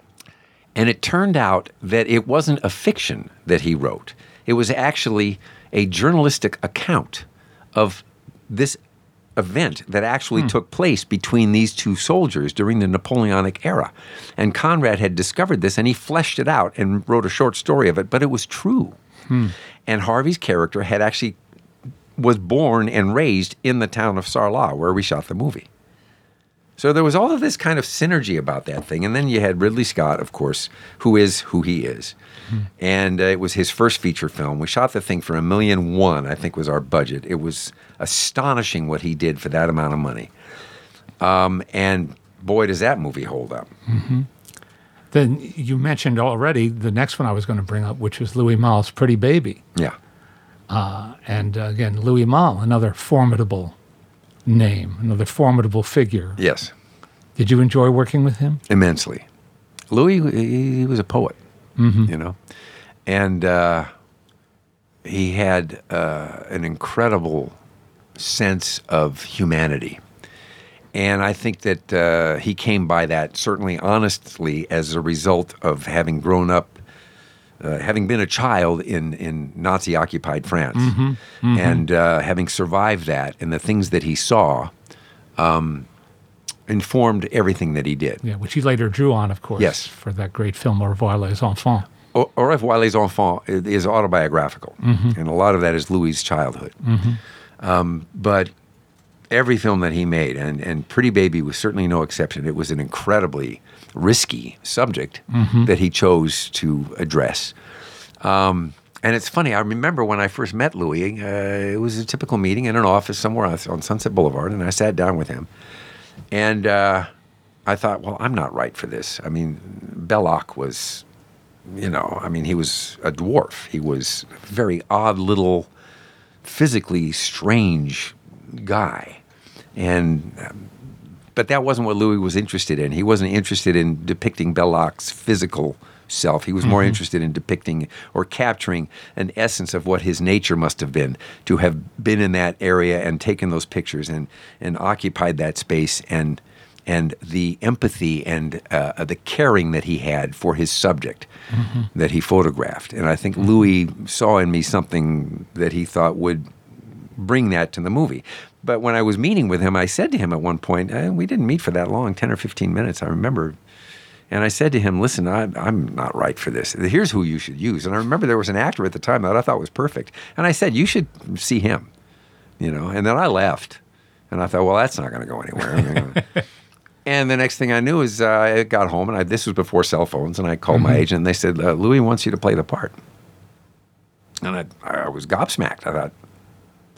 And it turned out that it wasn't a fiction that he wrote. It was actually a journalistic account of this event that actually hmm. took place between these two soldiers during the Napoleonic era. And Conrad had discovered this, and he fleshed it out and wrote a short story of it, but it was true. Hmm. And Harvey's character had actually was born and raised in the town of Sarlat, where we shot the movie. So there was all of this kind of synergy about that thing. And then you had Ridley Scott, of course, who is who he is. Hmm. And uh, it was his first feature film. We shot the thing for a million one, I think was our budget. It was astonishing what he did for that amount of money. Um, and boy, does that movie hold up. Mm-hmm. Then you mentioned already the next one I was going to bring up, which was Louis Malle's Pretty Baby. Yeah. Uh, and uh, again, Louis Malle, another formidable name, another formidable figure. Yes. Did you enjoy working with him? Immensely. Louis, he, he was a poet, mm-hmm. you know, and uh, he had uh, an incredible sense of humanity. And I think that uh, he came by that certainly honestly as a result of having grown up, uh, having been a child in, in Nazi-occupied France, mm-hmm, mm-hmm. and uh, having survived that, and the things that he saw um, informed everything that he did. Yeah, which he later drew on, of course, yes. for that great film, Au revoir les enfants. Au, Au revoir les enfants is autobiographical, mm-hmm. and a lot of that is Louis' childhood. Mm-hmm. Um, but every film that he made, and, and Pretty Baby was certainly no exception. It was an incredibly risky subject mm-hmm. that he chose to address. Um, and it's funny, I remember when I first met Louis, uh, it was a typical meeting in an office somewhere on, on Sunset Boulevard, and I sat down with him. And uh, I thought, well, I'm not right for this. I mean, Belloc was, you know, I mean, he was a dwarf. He was a very odd little, physically strange guy. And um, but that wasn't what Louis was interested in. He wasn't interested in depicting Belloc's physical self. He was more mm-hmm. interested in depicting or capturing an essence of what his nature must have been, to have been in that area and taken those pictures and and occupied that space, and and the empathy and uh, the caring that he had for his subject mm-hmm. that he photographed. And I think mm-hmm. Louis saw in me something that he thought would bring that to the movie. But when I was meeting with him, I said to him at one point, eh, we didn't meet for that long, ten or fifteen minutes, I remember. And I said to him, listen, I, I'm not right for this. Here's who you should use. And I remember there was an actor at the time that I thought was perfect. And I said, you should see him, you know. And then I left. And I thought, well, that's not going to go anywhere. And the next thing I knew is uh, I got home, and I, this was before cell phones, and I called mm-hmm. my agent, and they said, uh, Louis wants you to play the part. And I, I was gobsmacked. I thought,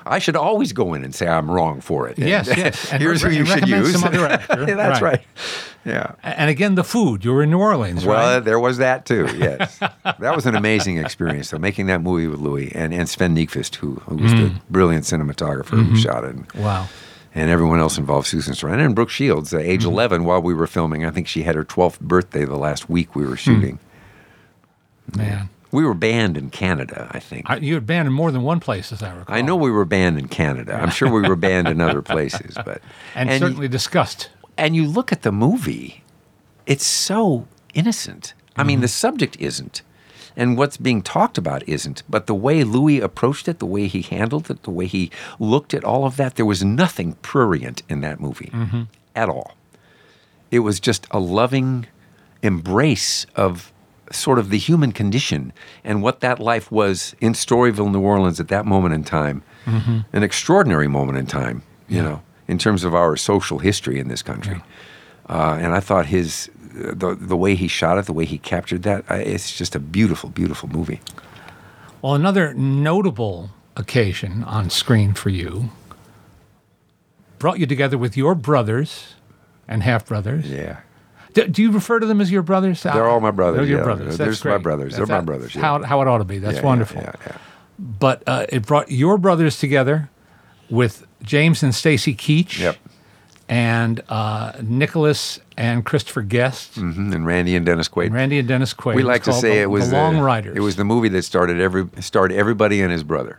I should always go in and say I'm wrong for it. Yes, And yes. And here's re- who you and should recommend use. some other actor. Yeah, that's Right. right. Yeah. And again, the food. You were in New Orleans, Well, right? there was that too. Yes, that was an amazing experience. So making that movie with Louis and, and Sven Nykvist, who who was the brilliant cinematographer who shot it, and, Wow. and everyone else involved, Susan Sarandon and Brooke Shields, uh, age Mm-hmm. eleven, while we were filming. I think she had her twelfth birthday the last week we were shooting. Man. We were banned in Canada, I think. I, you had banned in more than one place, as I recall. I know we were banned in Canada. I'm sure we were banned in other places, but And, and certainly discussed. and you look at the movie, it's so innocent. I Mm-hmm. mean, the subject isn't, and what's being talked about isn't, but the way Louis approached it, the way he handled it, the way he looked at all of that, there was nothing prurient in that movie Mm-hmm. at all. It was just a loving embrace of sort of the human condition and what that life was in Storyville, New Orleans at that moment in time. Mm-hmm. An extraordinary moment in time, you know, in terms of our social history in this country. Uh, and I thought his, the, the way he shot it, the way he captured that, I, it's just a beautiful, beautiful movie. Well, another notable occasion on screen for you brought you together with your brothers and half-brothers. Yeah. Do, do you refer to them as your brothers? They're all my brothers, They're your yeah. brothers. That's There's my great. brothers. That's They're my that- brothers, yeah. How, how it ought to be. That's Yeah, yeah, wonderful. Yeah, yeah. But uh, it brought your brothers together with James and Stacy Keach. Yep. And uh, Nicholas and Christopher Guest. Mhm, And Randy and Dennis Quaid. Randy and Dennis Quaid. We It's like to called say the, it was the Long the, Riders. It was the movie that started every started everybody and his brother,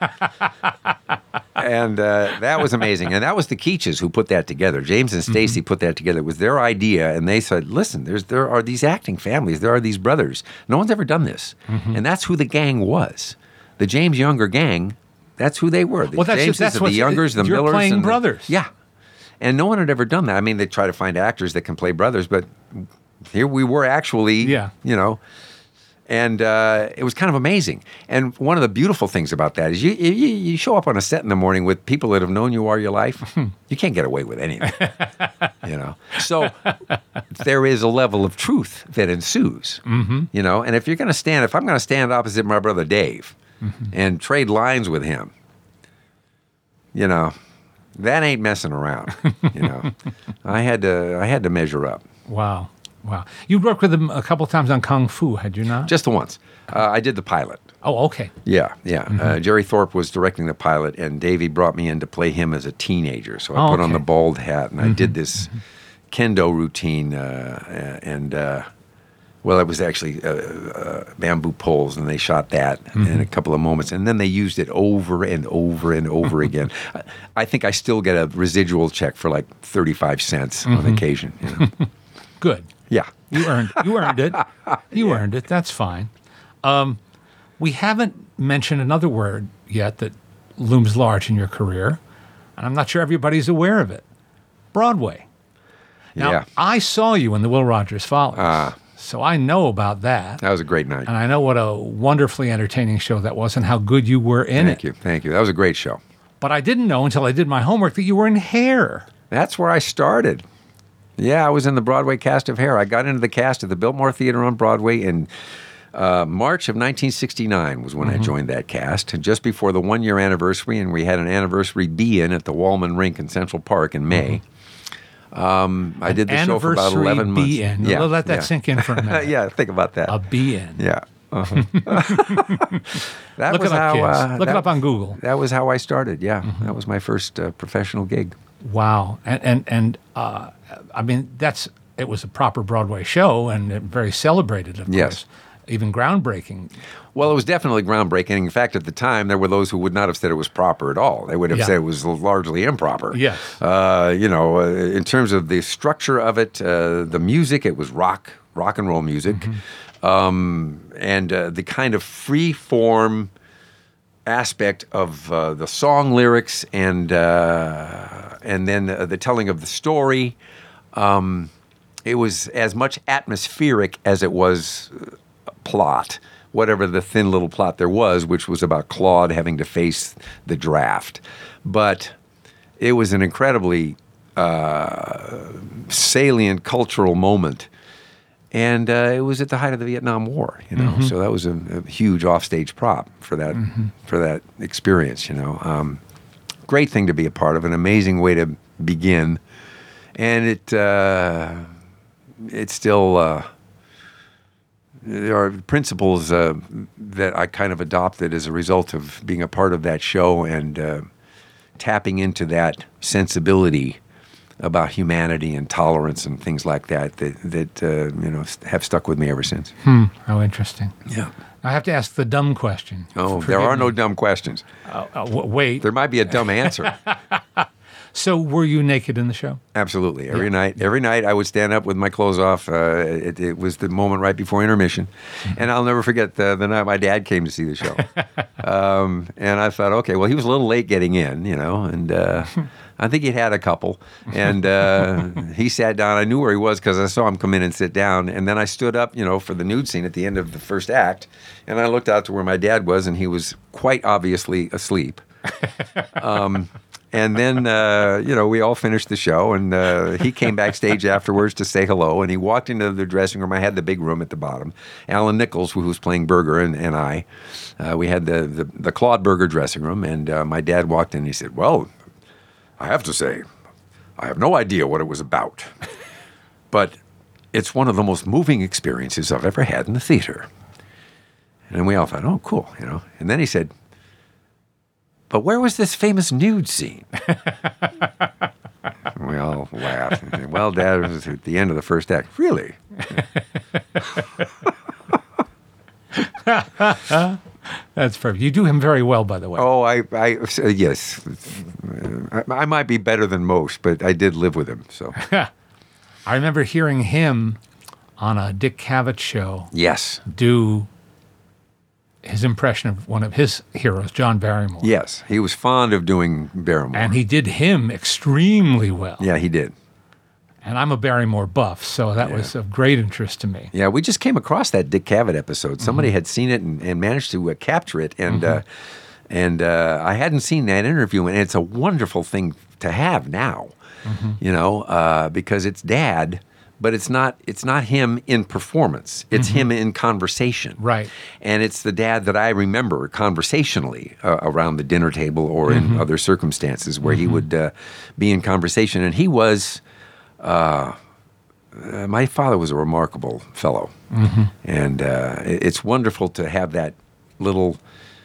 and uh, that was amazing. And that was the Keaches who put that together. James and Stacy Mm-hmm. put that together. It was their idea, and they said, "Listen, there's there are these acting families. There are these brothers. No one's ever done this, Mm-hmm. and that's who the gang was. The James Younger gang. That's who they were. The Well, that's- Jameses, that's the what's- Youngers, the you're Millers, playing and the- brothers. yeah." And no one had ever done that. I mean, they try to find actors that can play brothers, but here we were actually, Yeah. you know, and uh, it was kind of amazing. And one of the beautiful things about that is you, you you show up on a set in the morning with people that have known you all your life. You can't get away with anything, you know. So there is a level of truth that ensues, mm-hmm. you know. And if you're going to stand, if I'm going to stand opposite my brother Dave mm-hmm. and trade lines with him, you know, that ain't messing around. You know, I had to I had to measure up. Wow. Wow. You worked with him a couple times on Kung Fu, had you not? Just the once. Uh, I did the pilot. Oh, okay. Yeah, yeah. Mm-hmm. Uh, Jerry Thorpe was directing the pilot, and Davey brought me in to play him as a teenager. So I Oh, put on okay. the bald hat, and I did this kendo routine, uh, and uh, well, it was actually uh, uh, bamboo poles, and they shot that Mm-hmm. in a couple of moments, and then they used it over and over and over again. I, I think I still get a residual check for like thirty-five cents Mm-hmm. on occasion. You know? Good. Yeah. You earned you earned it. You earned it. That's fine. Um, we haven't mentioned another word yet that looms large in your career, and I'm not sure everybody's aware of it. Broadway. Now, Yeah. I saw you in the Will Rogers Follies, Ah. so I know about that, That was a great night. and I know what a wonderfully entertaining show that was and how good you were in Thank it. you. Thank you. That was a great show. But I didn't know until I did my homework that you were in Hair. That's where I started. Yeah, I was in the Broadway cast of Hair. I got into the cast at the Biltmore Theater on Broadway in uh, March of nineteen sixty-nine was when I joined that cast, just before the one-year anniversary, and we had an anniversary be-in at the Wallman Rink in Central Park in May. Um, I did the show for about Anniversary eleven months. be-in. Let that sink in for a minute. yeah, think about that. A be-in. yeah. Uh-huh. that Look was it up, how, kids. uh, Look that, it up on Google. That was how I started. Yeah, that was my first uh, professional gig. Wow. And and, and uh, I mean, that's it was a proper Broadway show and it very celebrated, of Yes. course. Even groundbreaking. Well, it was definitely groundbreaking. In fact, at the time, there were those who would not have said it was proper at all. They would have Yeah. said it was largely improper. Yes. Uh, you know, uh, in terms of the structure of it, uh, the music, it was rock, rock and roll music. Um, and uh, the kind of free form aspect of uh, the song lyrics and uh, and then uh, the telling of the story. Um, it was as much atmospheric as it was uh, plot, whatever the thin little plot there was, which was about Claude having to face the draft. But it was an incredibly uh, salient cultural moment. And uh, it was at the height of the Vietnam War, you know, so that was a, a huge offstage prop for that for that experience, you know. Um, great thing to be a part of, an amazing way to begin. And it uh, it's still, uh, there are principles uh, that I kind of adopted as a result of being a part of that show and uh, tapping into that sensibility about humanity and tolerance and things like that that, that uh, you know, have stuck with me ever since. Hmm. How interesting. Yeah. I have to ask the dumb question. Oh, Forgive there are me. no dumb questions. Uh, uh, w- wait. There might be a dumb answer. So were you naked in the show? Absolutely. Every Yeah. night, every night I would stand up with my clothes off. Uh, it, it was the moment right before intermission. Mm-hmm. And I'll never forget the, the night my dad came to see the show. um, and I thought, okay, well, he was a little late getting in, you know, and uh, I think he'd had a couple. And uh, he sat down. I knew where he was because I saw him come in and sit down. And then I stood up, you know, for the nude scene at the end of the first act. And I looked out to where my dad was, and he was quite obviously asleep. Um And then, uh, you know, we all finished the show, and uh, he came backstage afterwards to say hello, and he walked into the dressing room. I had the big room at the bottom. Alan Nichols, who was playing Berger, and, and I, uh, we had the, the, the Claude Berger dressing room, and uh, my dad walked in, and he said, well, I have to say, I have no idea what it was about, but it's one of the most moving experiences I've ever had in the theater. And we all thought, oh, cool, you know. And then he said, but where was this famous nude scene? We all laughed. And said, well, Dad, it was at the end of the first act. Really? That's perfect. You do him very well, by the way. Oh, I, I uh, yes. I, I might be better than most, but I did live with him. So I remember hearing him on a Dick Cavett show yes, do his impression of one of his heroes, John Barrymore. yes, he was fond of doing Barrymore. And he did him extremely well. yeah, he did. And I'm a Barrymore buff, so that was of great interest to me. Yeah, we just came across that Dick Cavett episode. Somebody Mm-hmm. had seen it and, and managed to uh, capture it, and uh, and uh, I hadn't seen that interview, and it's a wonderful thing to have now, Mm-hmm. you know, uh, because it's Dad, but it's not it's not him in performance. It's him in conversation, Mm-hmm. Right. And it's the Dad that I remember conversationally uh, around the dinner table or in other circumstances where he would uh, be in conversation, and he was. Uh, uh, my father was a remarkable fellow, and uh, it- it's wonderful to have that little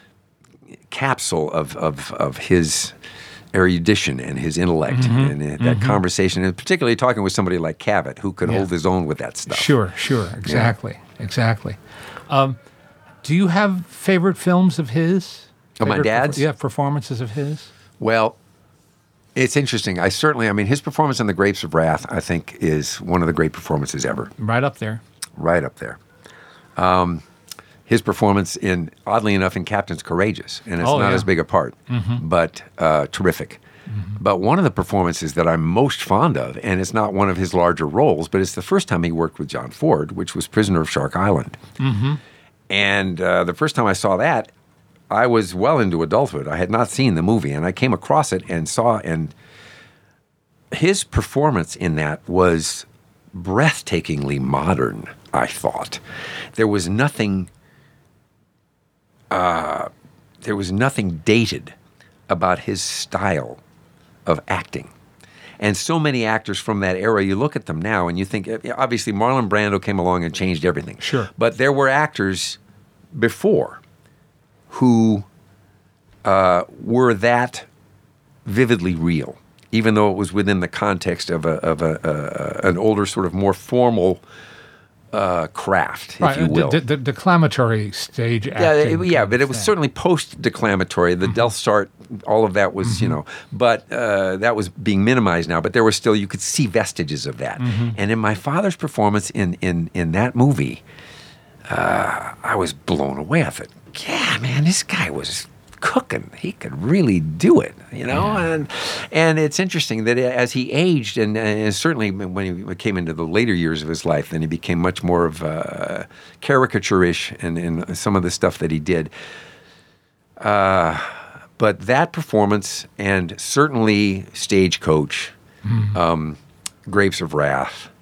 capsule of of, of his erudition and his intellect and uh, that conversation, and particularly talking with somebody like Cavett, who could Yeah. hold his own with that stuff. Sure, sure. Exactly. Exactly. Um, do you have favorite films of his? Of my Favorite dad's? perfor- yeah, performances of his? Well, it's interesting. I certainly, I mean, his performance in The Grapes of Wrath, I think, is one of the great performances ever. Right up there. Right up there. Um, his performance in, oddly enough, in Captain's Courageous, and it's Oh, not yeah. as big a part, but uh, terrific. But one of the performances that I'm most fond of, and it's not one of his larger roles, but it's the first time he worked with John Ford, which was Prisoner of Shark Island. And uh, the first time I saw that, I was well into adulthood. I had not seen the movie, and I came across it and saw, and his performance in that was breathtakingly modern, I thought. There was nothing, uh, there was nothing dated about his style of acting. And so many actors from that era, you look at them now and you think, obviously Marlon Brando came along and changed everything. Sure. But there were actors before who uh, were that vividly real, even though it was within the context of a of a, uh, an older, sort of more formal uh, craft, if you uh, will. The, the, the declamatory stage Yeah, acting. it- yeah, kind but of it was thing. certainly post-declamatory. The Delsart, all of that was, you know, but uh, that was being minimized now. But there was still, you could see vestiges of that. And in my father's performance in in in that movie, uh, I was blown away with it. Yeah, man, this guy was cooking. He could really do it, you know. And and it's interesting that as he aged, and, and certainly when he came into the later years of his life, then he became much more of uh, caricature-ish in, in some of the stuff that he did. Uh, but that performance, and certainly Stagecoach, um, Grapes of Wrath,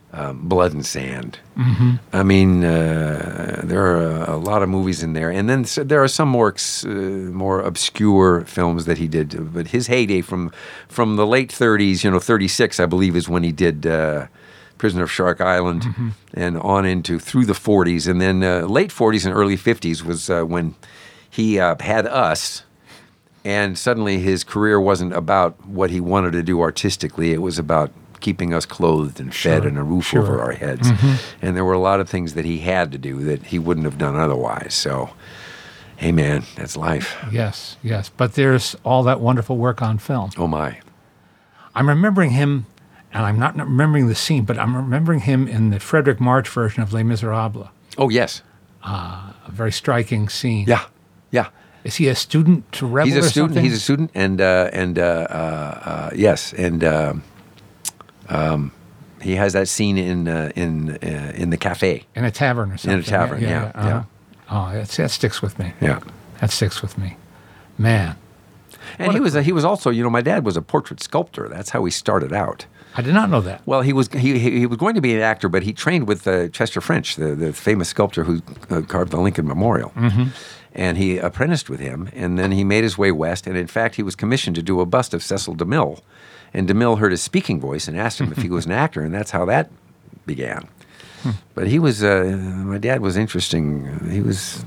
um, Blood and Sand. Mm-hmm. I mean, uh, there are a, a lot of movies in there, and then so there are some more ex, uh, more obscure films that he did. But his heyday from from the late thirties, you know, thirty-six, I believe, is when he did uh, Prisoner of Shark Island, mm-hmm. and on into through the forties, and then uh, late forties and early fifties was uh, when he uh, had Us. And suddenly his career wasn't about what he wanted to do artistically. It was about keeping us clothed and fed Sure, and a roof sure. over our heads. Mm-hmm. And there were a lot of things that he had to do that he wouldn't have done otherwise. So, hey, man, that's life. Yes, yes. But there's all that wonderful work on film. Oh, my. I'm remembering him, and I'm not remembering the scene, but I'm remembering him in the Frederick March version of Les Miserables. Oh, yes. Uh, a very striking scene. Yeah, yeah. Is he a student to Rebel He's a or student. something? He's a student, and uh, and uh, uh, uh, yes, and um, um, he has that scene in uh, in uh, in the cafe. In a tavern or something. In a tavern, yeah, uh-huh. yeah. Oh, that's, that sticks with me. Yeah, That sticks with me. Man, and What he a- was a, he was also, you know, my dad was a portrait sculptor. That's how he started out. I did not know that. Well, he was he he he was going to be an actor, but he trained with uh, Chester French, the the famous sculptor who uh, carved the Lincoln Memorial. Mm-hmm. And he apprenticed with him, and then he made his way west. And in fact, he was commissioned to do a bust of Cecil DeMille. And DeMille heard his speaking voice and asked him if he was an actor, and that's how that began. Hmm. But he was, uh, my dad was interesting. He was,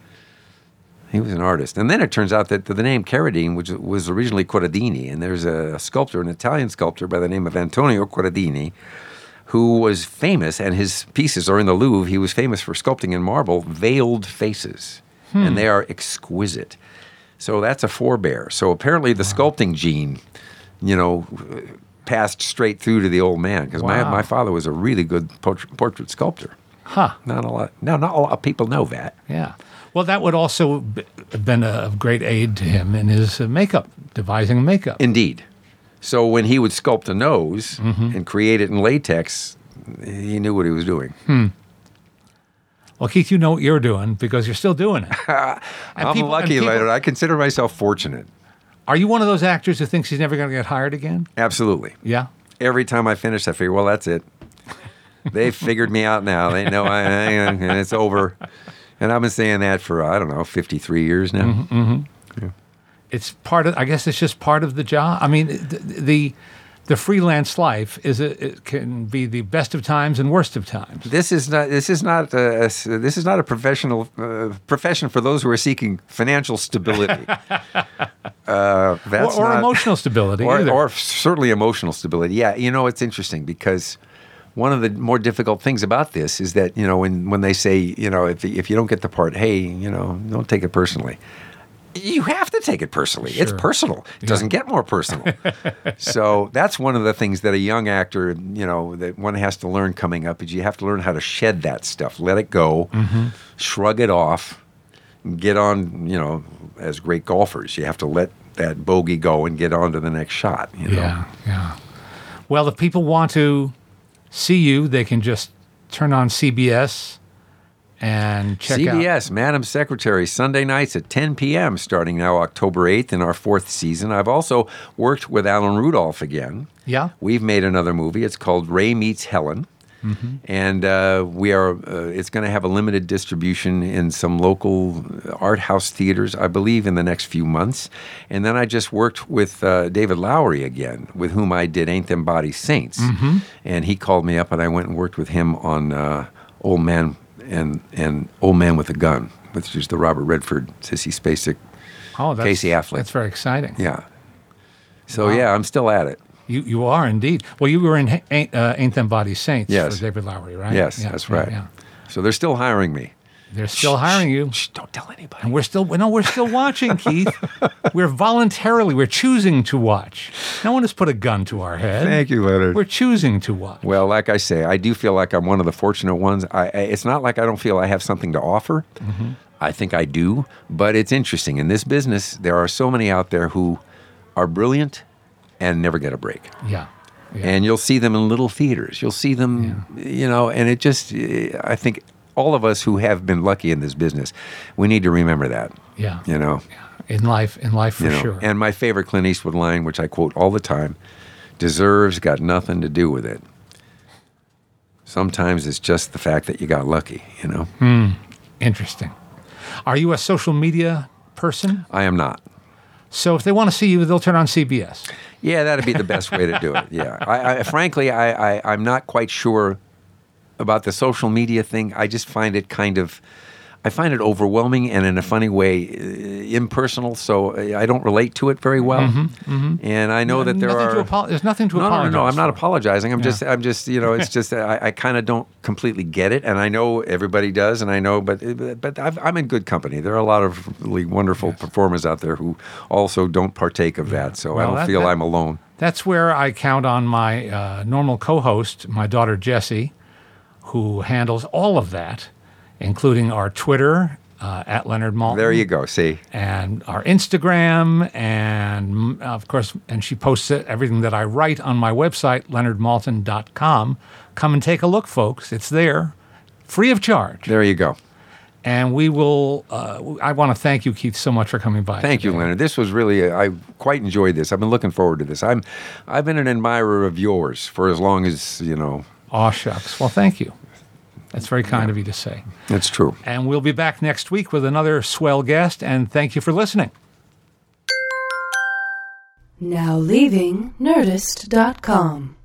he was an artist. And then it turns out that the name Carradine was, was originally Corradini, and there's a sculptor, an Italian sculptor by the name of Antonio Corradini, who was famous, and his pieces are in the Louvre. He was famous for sculpting in marble veiled faces. Hmm. And they are exquisite. So that's a forebear. So apparently the wow. sculpting gene, you know, passed straight through to the old man, because wow. my my father was a really good portrait, portrait sculptor. Huh. Not a lot. No, not a lot of people know that. Yeah. Well, that would also have been a great aid to him in his makeup, devising makeup. Indeed. So when he would sculpt a nose mm-hmm. and create it in latex, he knew what he was doing. Hmm. Well, Keith, you know what you're doing because you're still doing it. I'm people, lucky, people, Leonard. I consider myself fortunate. Are you one of those actors who thinks he's never going to get hired again? Absolutely. Yeah? Every time I finish, I figure, well, that's it. They figured me out now. They know I, I and it's over. And I've been saying that for, I don't know, fifty-three years now. Mm-hmm, mm-hmm. Yeah. It's part of, I guess it's just part of the job. I mean, the, the The freelance life is a, it can be the best of times and worst of times. This is not. This is not. A, a, this is not a professional uh, profession for those who are seeking financial stability. uh, that's or or not, emotional stability, or, either. or certainly emotional stability. Yeah, you know, it's interesting because one of the more difficult things about this is that, you know, when when they say, you know, if if you don't get the part, hey, you know, don't take it personally. You have to take it personally. Sure. It's personal. It Yeah. doesn't get more personal. So that's one of the things that a young actor, you know, that one has to learn coming up is you have to learn how to shed that stuff, let it go, mm-hmm. shrug it off, and get on, you know, as great golfers. You have to let that bogey go and get on to the next shot. You know? Yeah, yeah. Well, if people want to see you, they can just turn on C B S and check C out. B S, Madam Secretary, Sunday nights at ten p.m., starting now October eighth in our fourth season. I've also worked with Alan Rudolph again. Yeah. We've made another movie. It's called Ray Meets Helen. Mm-hmm. And uh, we are. Uh, it's going to have a limited distribution in some local art house theaters, I believe, in the next few months. And then I just worked with uh, David Lowery again, with whom I did Ain't Them Body Saints. Mm-hmm. And he called me up, and I went and worked with him on uh, Old Man and and Old Man with a Gun, which is the Robert Redford, Sissy Spacek, Oh, that's, Casey Affleck. That's very exciting. Yeah. So Wow. yeah, I'm still at it. You you are indeed. Well, you were in Ain't, uh, Ain't Them Body Saints Yes. for David Lowery, right? Yes, Yeah, that's yeah, right. yeah. So they're still hiring me. They're still hiring you. Shh, don't tell anybody. And we're still no, we're still watching, Keith. We're voluntarily, we're choosing to watch. No one has put a gun to our head. Thank you, Leonard. We're choosing to watch. Well, like I say, I do feel like I'm one of the fortunate ones. I, I it's not like I don't feel I have something to offer. Mm-hmm. I think I do, but it's interesting. In this business, there are so many out there who are brilliant and never get a break. Yeah. yeah. And you'll see them in little theaters. You'll see them, yeah. you know, and it just, I think all of us who have been lucky in this business, we need to remember that. Yeah. You know? Yeah. In life, in life for you know? sure. And my favorite Clint Eastwood line, which I quote all the time, deserves got nothing to do with it. Sometimes it's just the fact that you got lucky, you know? Interesting. Are you a social media person? I am not. So if they want to see you, they'll turn on C B S. Yeah, that'd be the best way to do it. Yeah. I, I, frankly, I, I, I'm not quite sure about the social media thing. I just find it kind of, I find it overwhelming and in a funny way uh, impersonal, so I don't relate to it very well. Mm-hmm, mm-hmm. And I know that there nothing are... To apo- there's nothing to no, apologize No, no, no, I'm not for. apologizing. I'm Yeah. just, I'm just, you know, it's just, I, I kind of don't completely get it, and I know everybody does, and I know, but but I've, I'm in good company. There are a lot of really wonderful yes. performers out there who also don't partake of that, so well, I don't that, feel that, I'm alone. That's where I count on my uh, normal co-host, my daughter Jessie, who handles all of that, including our Twitter, uh, at Leonard Maltin. There you go, see. And our Instagram, and of course, and she posts it, everything that I write on my website, leonard maltin dot com. Come and take a look, folks. It's there, free of charge. There you go. And we will, uh, I want to thank you, Keith, so much for coming by. Thank today. you, Leonard. This was really, I quite enjoyed this. I've been looking forward to this. I'm, I've been an admirer of yours for as long as, you know. Aw, shucks. Well, thank you. That's very kind of you to say. That's true. And we'll be back next week with another swell guest, and thank you for listening. Now leaving Nerdist dot com.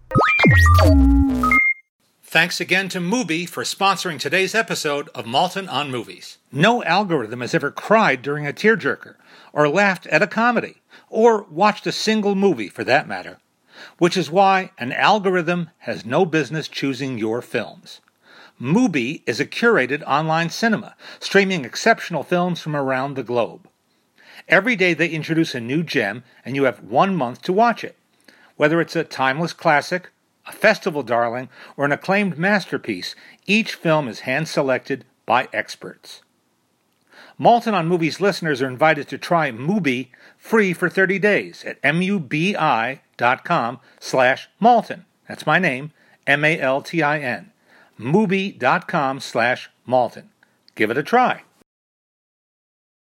Thanks again to Mubi for sponsoring today's episode of Maltin on Movies. No algorithm has ever cried during a tearjerker, or laughed at a comedy, or watched a single movie for that matter, which is why an algorithm has no business choosing your films. Mubi is a curated online cinema, streaming exceptional films from around the globe. Every day they introduce a new gem, and you have one month to watch it. Whether it's a timeless classic, a festival darling, or an acclaimed masterpiece, each film is hand-selected by experts. Maltin on Movies listeners are invited to try Mubi free for thirty days at mubi dot com slash Maltin. That's my name, M A L T I N. Mubi dot com slash Maltin. Give it a try.